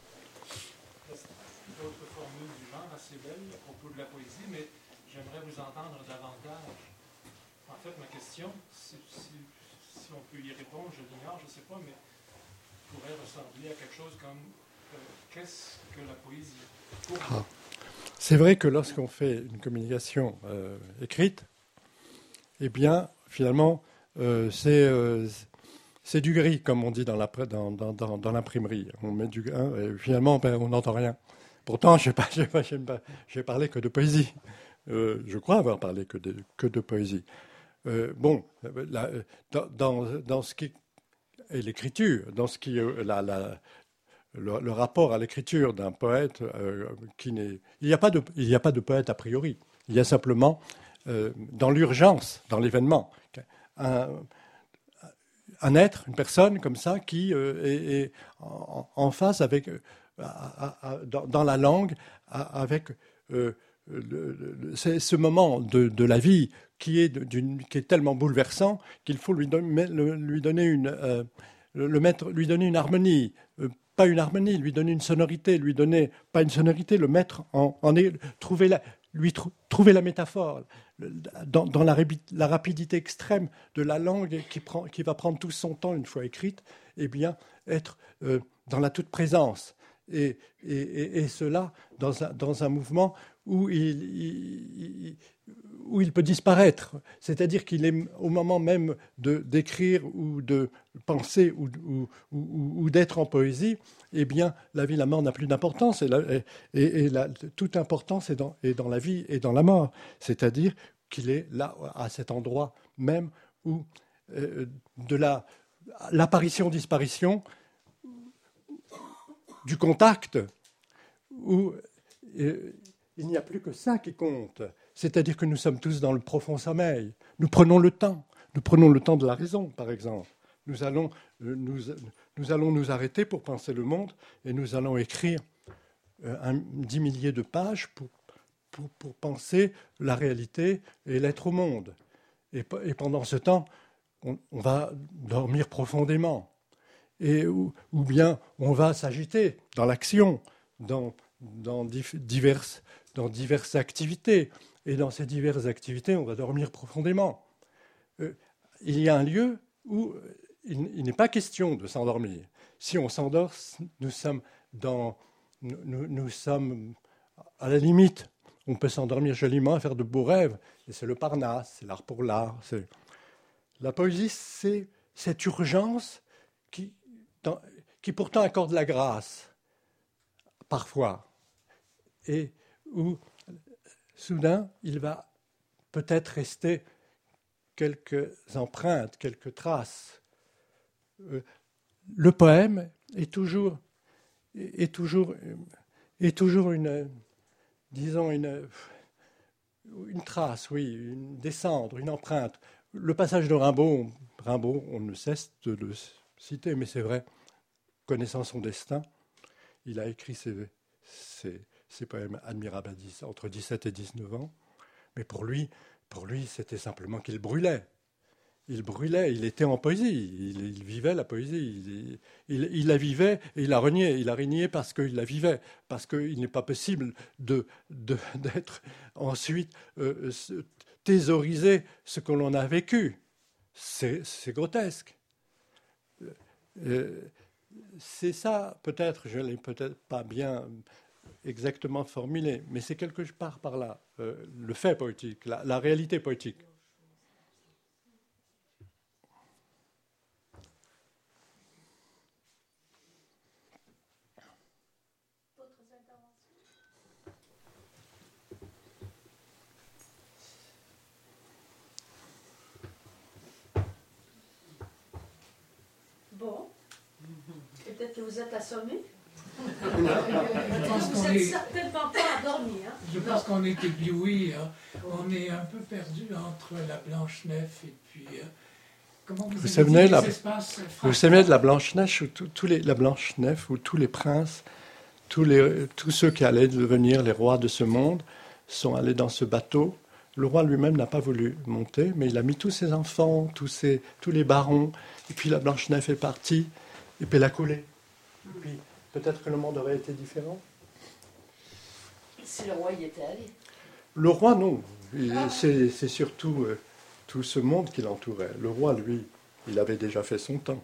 Speaker 4: formules du genre assez belles à propos de la poésie, mais j'aimerais vous entendre davantage. En fait, ma question, si on peut y répondre, je l'ignore, je ne sais pas, mais pourrait ressembler à quelque chose comme qu'est-ce que la poésie pour vous?
Speaker 3: C'est vrai que lorsqu'on fait une communication écrite, eh bien, finalement, c'est du gris, comme on dit dans l'imprimerie. On met du et finalement, on n'entend rien. Pourtant, je n'ai parlé que de poésie. Je crois avoir parlé que de poésie. Dans ce qui est l'écriture, dans ce qui est le rapport à l'écriture d'un poète, il n'y a pas de poète a priori. Il y a simplement, dans l'urgence, dans l'événement, un être, une personne comme ça qui est en face avec, dans la langue, avec c'est ce moment de la vie qui est tellement bouleversant qu'il faut lui donner une harmonie, pas une harmonie, lui donner une sonorité, pas une sonorité, le mettre trouver la métaphore dans la rapidité extrême de la langue qui va prendre tout son temps une fois écrite, et bien être dans la toute présence et cela dans un mouvement où il peut disparaître, c'est-à-dire qu'il est au moment même d'écrire ou de penser ou d'être en poésie, eh bien la vie et la mort n'a plus d'importance et toute importance est dans la vie et dans la mort, c'est-à-dire qu'il est là à cet endroit même où de l'apparition-disparition du contact où il n'y a plus que ça qui compte. C'est-à-dire que nous sommes tous dans le profond sommeil. Nous prenons le temps. Nous prenons le temps de la raison, par exemple. Nous allons nous arrêter pour penser le monde et nous allons écrire 10 milliers de pages pour penser la réalité et l'être au monde. Et pendant ce temps, on va dormir profondément. Ou bien on va s'agiter dans l'action, dans diverses activités. Et dans ces diverses activités, on va dormir profondément. Il y a un lieu où il n'est pas question de s'endormir. Si on s'endort, nous sommes à la limite. On peut s'endormir joliment, faire de beaux rêves. Et c'est le Parnasse, c'est l'art pour l'art. La poésie, c'est cette urgence qui pourtant accorde la grâce, parfois. Et où soudain, il va peut-être rester quelques empreintes, quelques traces. Le poème est toujours une, disons, une trace, oui, une descendre, une empreinte. Le passage de Rimbaud, on ne cesse de le citer, mais c'est vrai, connaissant son destin, il a écrit ses poèmes admirables entre 17 et 19 ans, mais pour lui c'était simplement qu'il brûlait. Il brûlait, il était en poésie, il vivait la poésie, il la vivait et il a renié parce qu'il la vivait, parce qu'il n'est pas possible d'être ensuite thésaurisé ce que l'on a vécu. C'est grotesque. C'est ça, peut-être, je ne l'ai peut-être pas bien exactement formulé, mais c'est quelque part par là, le fait poétique, la réalité poétique.
Speaker 2: Bon. Et peut-être que vous êtes assommé.
Speaker 5: Je pense
Speaker 2: Vous
Speaker 5: qu'on
Speaker 2: n'êtes
Speaker 5: est,
Speaker 2: certainement pas endormi. Hein?
Speaker 5: je pense qu'on est ébloui. Hein. On est un peu perdu entre la Blanche-Neige et puis. Comment vous
Speaker 3: savez
Speaker 5: les espaces
Speaker 3: vous savez de la Blanche-Neige où la Blanche-Neige où tous les princes, tous ceux qui allaient devenir les rois de ce monde sont allés dans ce bateau. Le roi lui-même n'a pas voulu monter, mais il a mis tous ses enfants, tous les barons, et puis la Blanche-Neige est partie, et puis elle a coulé. Et puis peut-être que le monde aurait été différent.
Speaker 6: Si le roi y était allé. Le
Speaker 3: roi, non. C'est surtout tout ce monde qui l'entourait. Le roi, lui, il avait déjà fait son temps.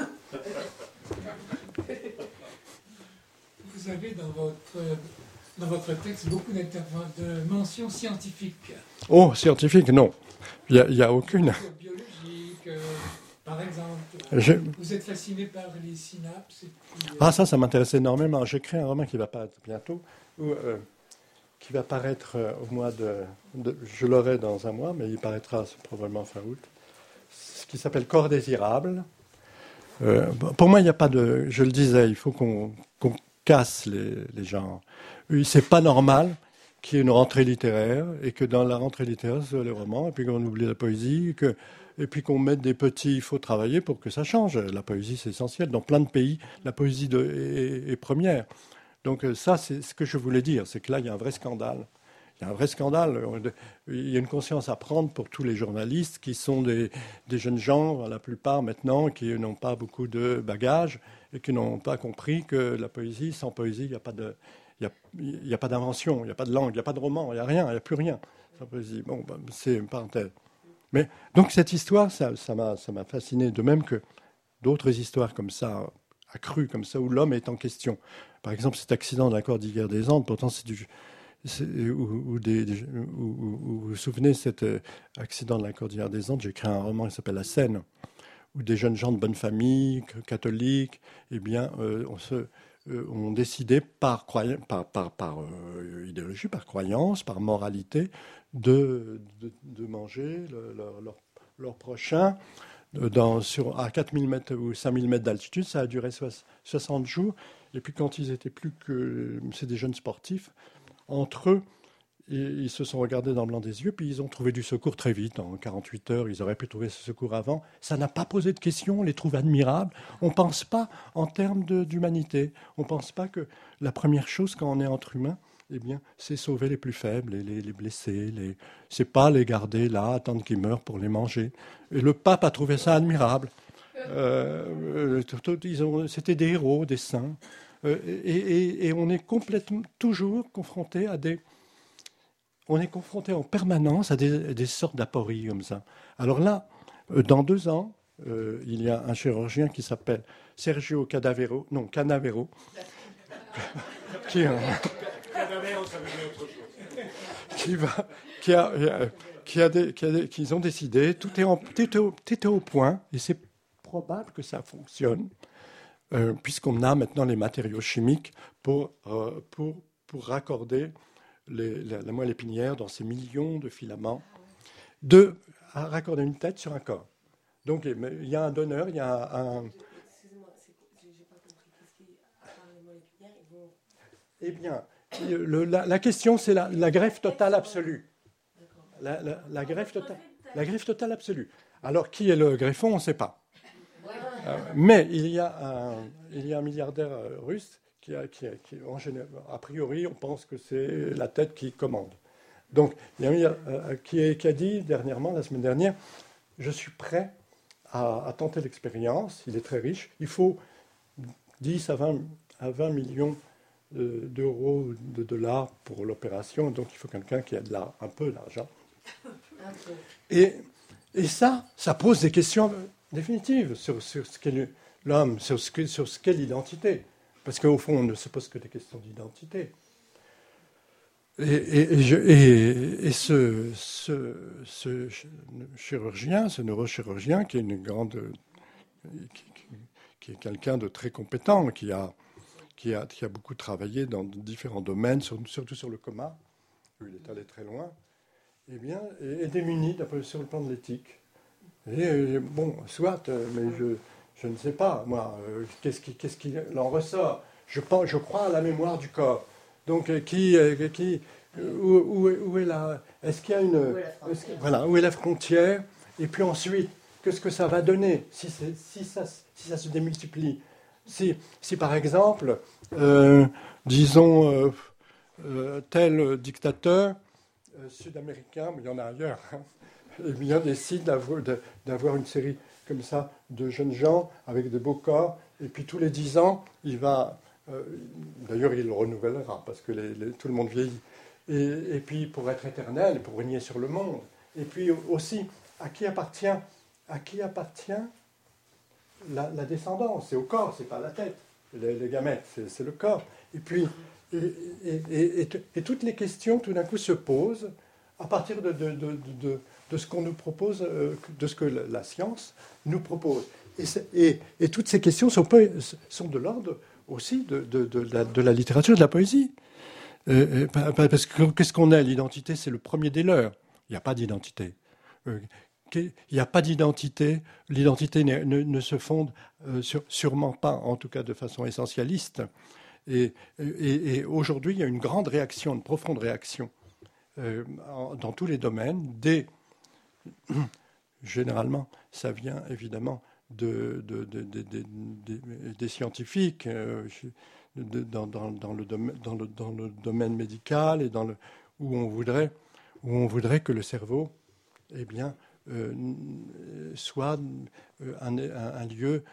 Speaker 5: Vous avez dans votre texte beaucoup de mentions scientifiques.
Speaker 3: Oh, scientifiques, non. Il n'y a aucune.
Speaker 5: Biologique, par exemple. Vous êtes fasciné par les synapses.
Speaker 3: Ça m'intéresse énormément. J'écris un roman qui va paraître bientôt, qui va paraître au mois je l'aurai dans un mois, mais il paraîtra probablement fin août, ce qui s'appelle Corps désirable. Pour moi, il n'y a pas de... Je le disais, il faut qu'on casse les genres. C'est pas normal qu'il y ait une rentrée littéraire et que dans la rentrée littéraire, ce soit les romans, et puis qu'on oublie la poésie, et puis qu'on mette des petits... Il faut travailler pour que ça change. La poésie, c'est essentiel. Dans plein de pays, la poésie est première. Donc ça, c'est ce que je voulais dire, c'est que là, il y a un vrai scandale. Il y a un vrai scandale. Il y a une conscience à prendre pour tous les journalistes qui sont des jeunes gens, la plupart maintenant, qui n'ont pas beaucoup de bagages et qui n'ont pas compris que la poésie, sans poésie, il n'y a pas d'invention, il n'y a pas de langue, il n'y a pas de roman, il n'y a rien, il n'y a plus rien sans poésie. Bon, c'est une parenthèse. Mais donc cette histoire, ça m'a fasciné, de même que d'autres histoires comme ça, accrues comme ça, où l'homme est en question. Par exemple, cet accident de la cordillère des Andes, pourtant vous vous souvenez de cet accident de la cordillère des Andes, j'ai écrit un roman qui s'appelle La Seine, où des jeunes gens de bonne famille, catholiques, ont décidé par idéologie, par croyance, par moralité, de manger leur prochain à 4000 mètres ou 5000 mètres d'altitude. Ça a duré 60 jours. Et puis quand ils étaient c'est des jeunes sportifs, entre eux, ils se sont regardés dans le blanc des yeux, puis ils ont trouvé du secours très vite. En 48 heures, ils auraient pu trouver ce secours avant. Ça n'a pas posé de questions, on les trouve admirables. On ne pense pas en termes d'humanité. On ne pense pas que la première chose quand on est entre humains, c'est sauver les plus faibles, les blessés. C'est pas les garder là, attendre qu'ils meurent pour les manger. Et le pape a trouvé ça admirable. C'était des héros, des saints. Et on est complètement, toujours confronté on est confronté en permanence à des sortes d'apories comme ça. Alors là, dans 2 ans, il y a un chirurgien qui s'appelle Sergio Canavero, qui qu'ils ont décidé, tout est au point, et c'est probable que ça fonctionne, puisqu'on a maintenant les matériaux chimiques pour raccorder la moelle épinière dans ses millions de filaments, à raccorder une tête sur un corps. Donc il y a un donneur, il y a un...
Speaker 6: Excusez-moi, j'ai pas compris. Qu'est-ce qui, à part les moelles épinières, ils vont...
Speaker 3: Eh bien, la question, c'est la greffe totale absolue. La greffe totale absolue. Alors, qui est le greffon, on ne sait pas. Mais il y a un milliardaire russe qui en général, a priori, on pense que c'est la tête qui commande. Donc, il y a un milliardaire qui a dit dernièrement, la semaine dernière, je suis prêt à tenter l'expérience, il est très riche, il faut 10 à 20 millions d'euros, de dollars pour l'opération, donc il faut quelqu'un qui a un peu d'argent. Et ça pose des questions définitives sur ce qu'est l'homme, sur ce qu'est l'identité. Parce qu'au fond, on ne se pose que des questions d'identité. Et ce chirurgien, ce neurochirurgien, qui est qui est quelqu'un de très compétent, qui a beaucoup travaillé dans différents domaines, surtout sur le coma, où il est allé très loin, eh bien, est démuni sur le plan de l'éthique. Bon, soit, mais je ne sais pas, moi, qu'est-ce qui en ressort? Je crois à la mémoire du corps. Donc, où est la... Est-ce qu'il y a une... où est la frontière? Et puis ensuite, qu'est-ce que ça va donner si ça se démultiplie? Si par exemple, disons, tel dictateur sud-américain, mais il y en a ailleurs, eh bien, décide d'avoir une série comme ça de jeunes gens avec de beaux corps, et puis tous les 10 ans, il va... d'ailleurs, il le renouvellera, parce que tout le monde vieillit. Et puis, pour être éternel, pour régner sur le monde. Et puis aussi, à qui appartient la descendance? C'est au corps, c'est pas la tête. Les gamètes, c'est le corps. Et puis, et toutes les questions, tout d'un coup, se posent à partir de ce qu'on nous propose, de ce que la science nous propose. Et toutes ces questions sont de l'ordre aussi de la littérature, de la poésie. Parce que qu'est-ce qu'on est? L'identité, c'est le premier des leurs. Il n'y a pas d'identité. Il n'y a pas d'identité. L'identité ne se fonde sûrement pas, en tout cas de façon essentialiste. Et aujourd'hui, il y a une grande réaction, une profonde réaction dans tous les domaines. Généralement, ça vient évidemment des scientifiques dans le domaine médical et où on voudrait que le cerveau, eh bien, soit un lieu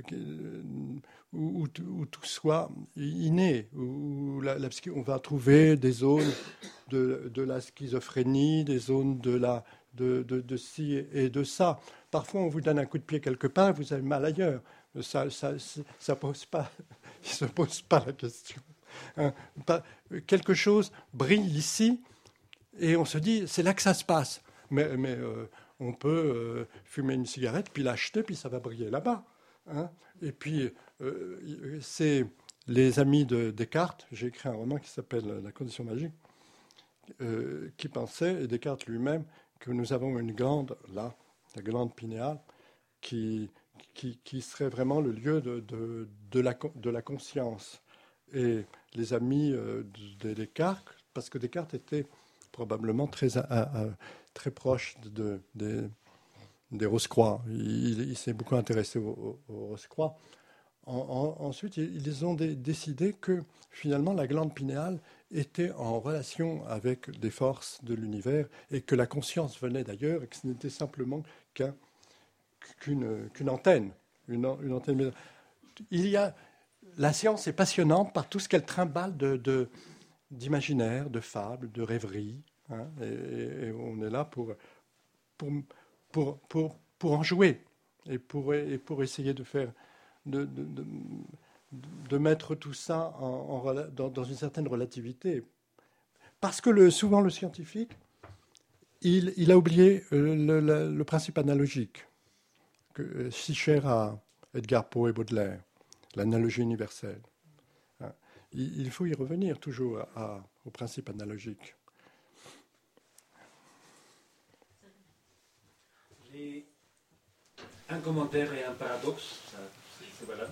Speaker 3: où tout soit inné, où on va trouver des zones de la schizophrénie, des zones de ci et de ça. Parfois, on vous donne un coup de pied quelque part, vous avez mal ailleurs. Ça pose pas, il se pose pas la question. Quelque chose brille ici, et on se dit, c'est là que ça se passe. Mais on peut fumer une cigarette, puis l'acheter, puis ça va briller là-bas. Hein. Et puis, c'est les amis de Descartes. J'ai écrit un roman qui s'appelle La condition magique, qui pensait, et Descartes lui-même, que nous avons une glande, là, la glande pinéale, qui serait vraiment le lieu de la conscience. Et les amis de Descartes, parce que Descartes était probablement très proche des Rose-Croix. Il s'est beaucoup intéressé aux Rose-Croix. Ensuite, ils ont décidé que finalement la glande pinéale était en relation avec des forces de l'univers et que la conscience venait d'ailleurs et que ce n'était simplement qu'une antenne. Une antenne. La science est passionnante par tout ce qu'elle trimballe d'imaginaire, de fables, de rêveries. Hein, et on est là pour en jouer et pour essayer de faire de mettre tout ça dans une certaine relativité. Parce que souvent le scientifique, il a oublié le principe analogique, si cher à Edgar Poe et Baudelaire, l'analogie universelle. il faut y revenir toujours au principe analogique.
Speaker 7: Un commentaire et un paradoxe, c'est valable.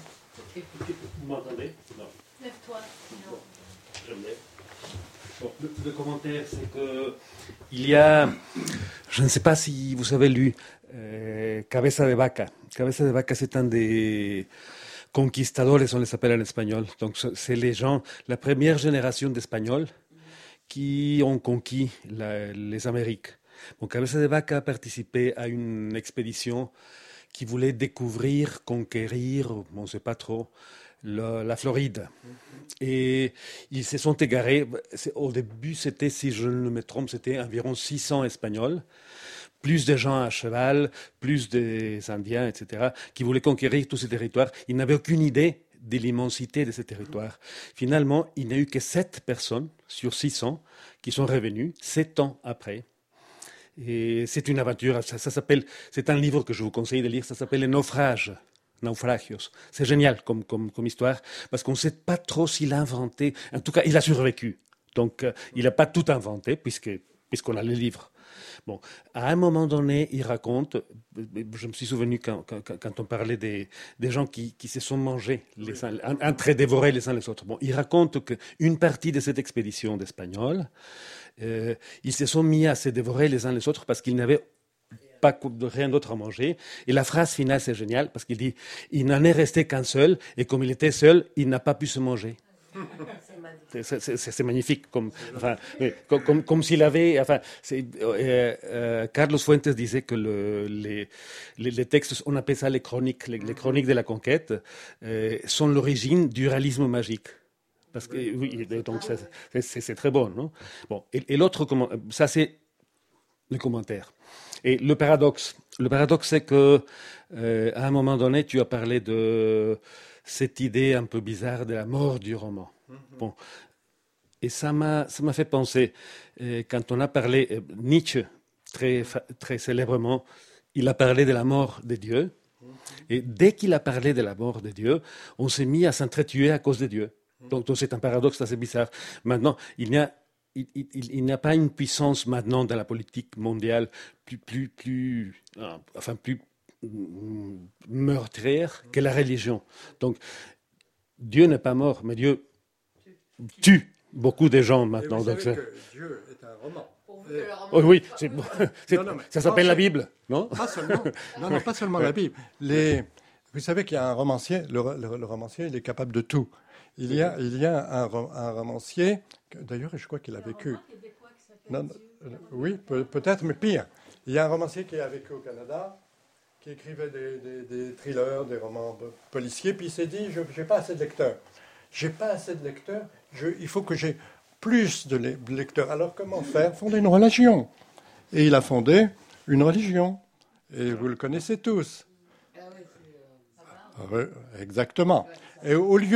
Speaker 7: Vous m'entendez? Non.
Speaker 6: Lève-toi.
Speaker 7: Bon, je me lève. Bon, le commentaire, c'est que il y a, je ne sais pas si vous avez lu Cabeza de Vaca. Cabeza de Vaca, c'est un des conquistadores, on les appelle en espagnol. Donc, c'est les gens, la première génération d'Espagnols qui ont conquis les Amériques. Bon, Cabeza de Vaca a participé à une expédition qui voulait découvrir, conquérir, on ne sait pas trop, la Floride. Et ils se sont égarés. Au début, c'était, si je ne me trompe, c'était environ 600 Espagnols, plus de gens à cheval, plus des Indiens, etc., qui voulaient conquérir tous ces territoires. Ils n'avaient aucune idée de l'immensité de ces territoires. Finalement, il n'y a eu que 7 personnes sur 600 qui sont revenues 7 ans après. Et c'est une aventure, ça s'appelle, c'est un livre que je vous conseille de lire, ça s'appelle Les Naufrages. Naufragios. C'est génial comme histoire, parce qu'on ne sait pas trop s'il a inventé. En tout cas, il a survécu. Donc, il n'a pas tout inventé, puisqu'on a le livre. Bon, à un moment donné, il raconte, je me suis souvenu quand on parlait des gens qui se sont mangés, les uns, entre dévorés les uns les autres. Bon, il raconte qu'une partie de cette expédition d'Espagnols, ils se sont mis à se dévorer les uns les autres parce qu'ils n'avaient pas rien d'autre à manger. Et la phrase finale, c'est génial, parce qu'il dit « Il n'en est resté qu'un seul, et comme il était seul, il n'a pas pu se manger. » C'est magnifique, comme s'il avait... Enfin, Carlos Fuentes disait que les textes, on appelle ça les chroniques de la conquête, sont l'origine du réalisme magique. Parce que, oui, donc c'est très bon, non? Bon, et l'autre, ça c'est le commentaire. Et le paradoxe, c'est que à un moment donné, tu as parlé de cette idée un peu bizarre de la mort du roman. Bon, et ça m'a fait penser quand on a parlé Nietzsche très célèbrement, il a parlé de la mort de Dieu. Et dès qu'il a parlé de la mort de Dieu, on s'est mis à s'entretuer à cause de Dieu. Donc c'est un paradoxe assez bizarre. Maintenant, il n'y a pas une puissance maintenant dans la politique mondiale plus meurtrière que la religion. Donc, Dieu n'est pas mort, mais Dieu tue beaucoup de gens maintenant.
Speaker 3: Et vous savez que Dieu est un roman.
Speaker 7: Oui, ça s'appelle la Bible, non?
Speaker 3: Pas seulement. Non, pas seulement la Bible. Vous savez qu'il y a un romancier, le romancier, il est capable de tout. Il y a un romancier, d'ailleurs, je crois qu'il a vécu. Oui, peut-être, mais pire. Il y a un romancier qui a vécu au Canada, qui écrivait des thrillers, des romans policiers, puis il s'est dit, je n'ai pas assez de lecteurs. Il faut que j'ai plus de lecteurs. Alors comment faire? Fonder une religion. Et il a fondé une religion. Et vous le connaissez tous. Exactement. Et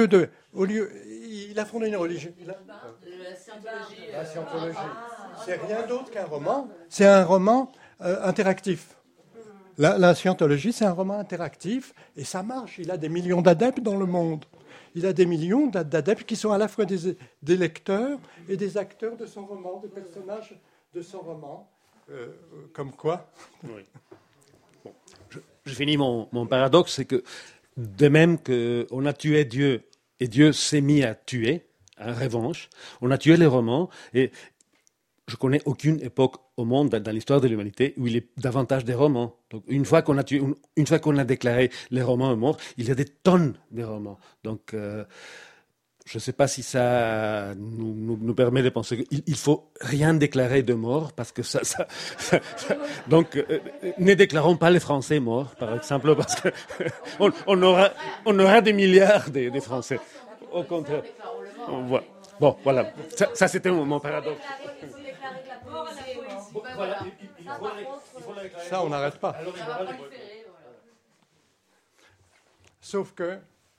Speaker 3: il a fondé une religion. La scientologie. C'est rien d'autre qu'un roman. C'est un roman interactif. La scientologie, c'est un roman interactif et ça marche. Il a des millions d'adeptes dans le monde. Il a des millions d'adeptes qui sont à la fois des lecteurs et des acteurs de son roman, des personnages de son roman. Comme quoi?
Speaker 7: Oui. Bon. Je finis mon paradoxe, c'est que de même qu'on a tué Dieu et Dieu s'est mis à tuer, en revanche, on a tué les romans et je connais aucune époque au monde dans l'histoire de l'humanité où il y a davantage de romans. Donc une fois qu'on a déclaré les romans morts, il y a des tonnes de romans. Donc je ne sais pas si ça nous permet de penser qu'il ne faut rien déclarer de mort parce que donc ne déclarons pas les Français morts, par exemple, parce que on aura des milliards de Français. Au contraire. Bon, voilà. Ça c'était mon paradoxe.
Speaker 3: Ça, on n'arrête pas. Sauf que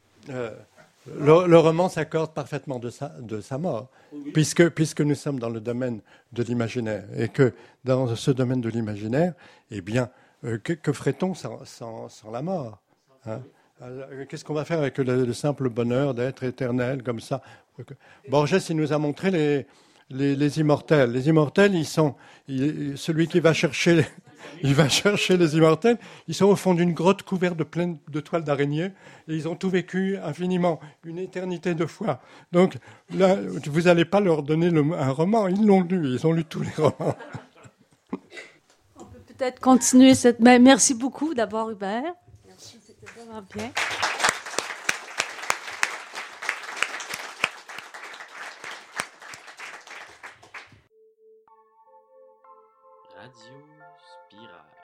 Speaker 3: le roman s'accorde parfaitement de sa mort, puisque nous sommes dans le domaine de l'imaginaire, et que dans ce domaine de l'imaginaire, eh bien, que ferait-on sans la mort, hein? Qu'est-ce qu'on va faire avec le simple bonheur d'être éternel comme ça? Borges, il nous a montré les immortels. Les immortels, celui qui va chercher, il va chercher les immortels. Ils sont au fond d'une grotte couverte de toiles d'araignée et ils ont tout vécu infiniment, une éternité de foi. Donc là, vous n'allez pas leur donner un roman. Ils l'ont lu, ils ont lu tous les romans.
Speaker 2: On peut peut-être continuer cette. Merci beaucoup d'abord, Hubert. Merci, c'était vraiment bien.
Speaker 1: Radio Spirale.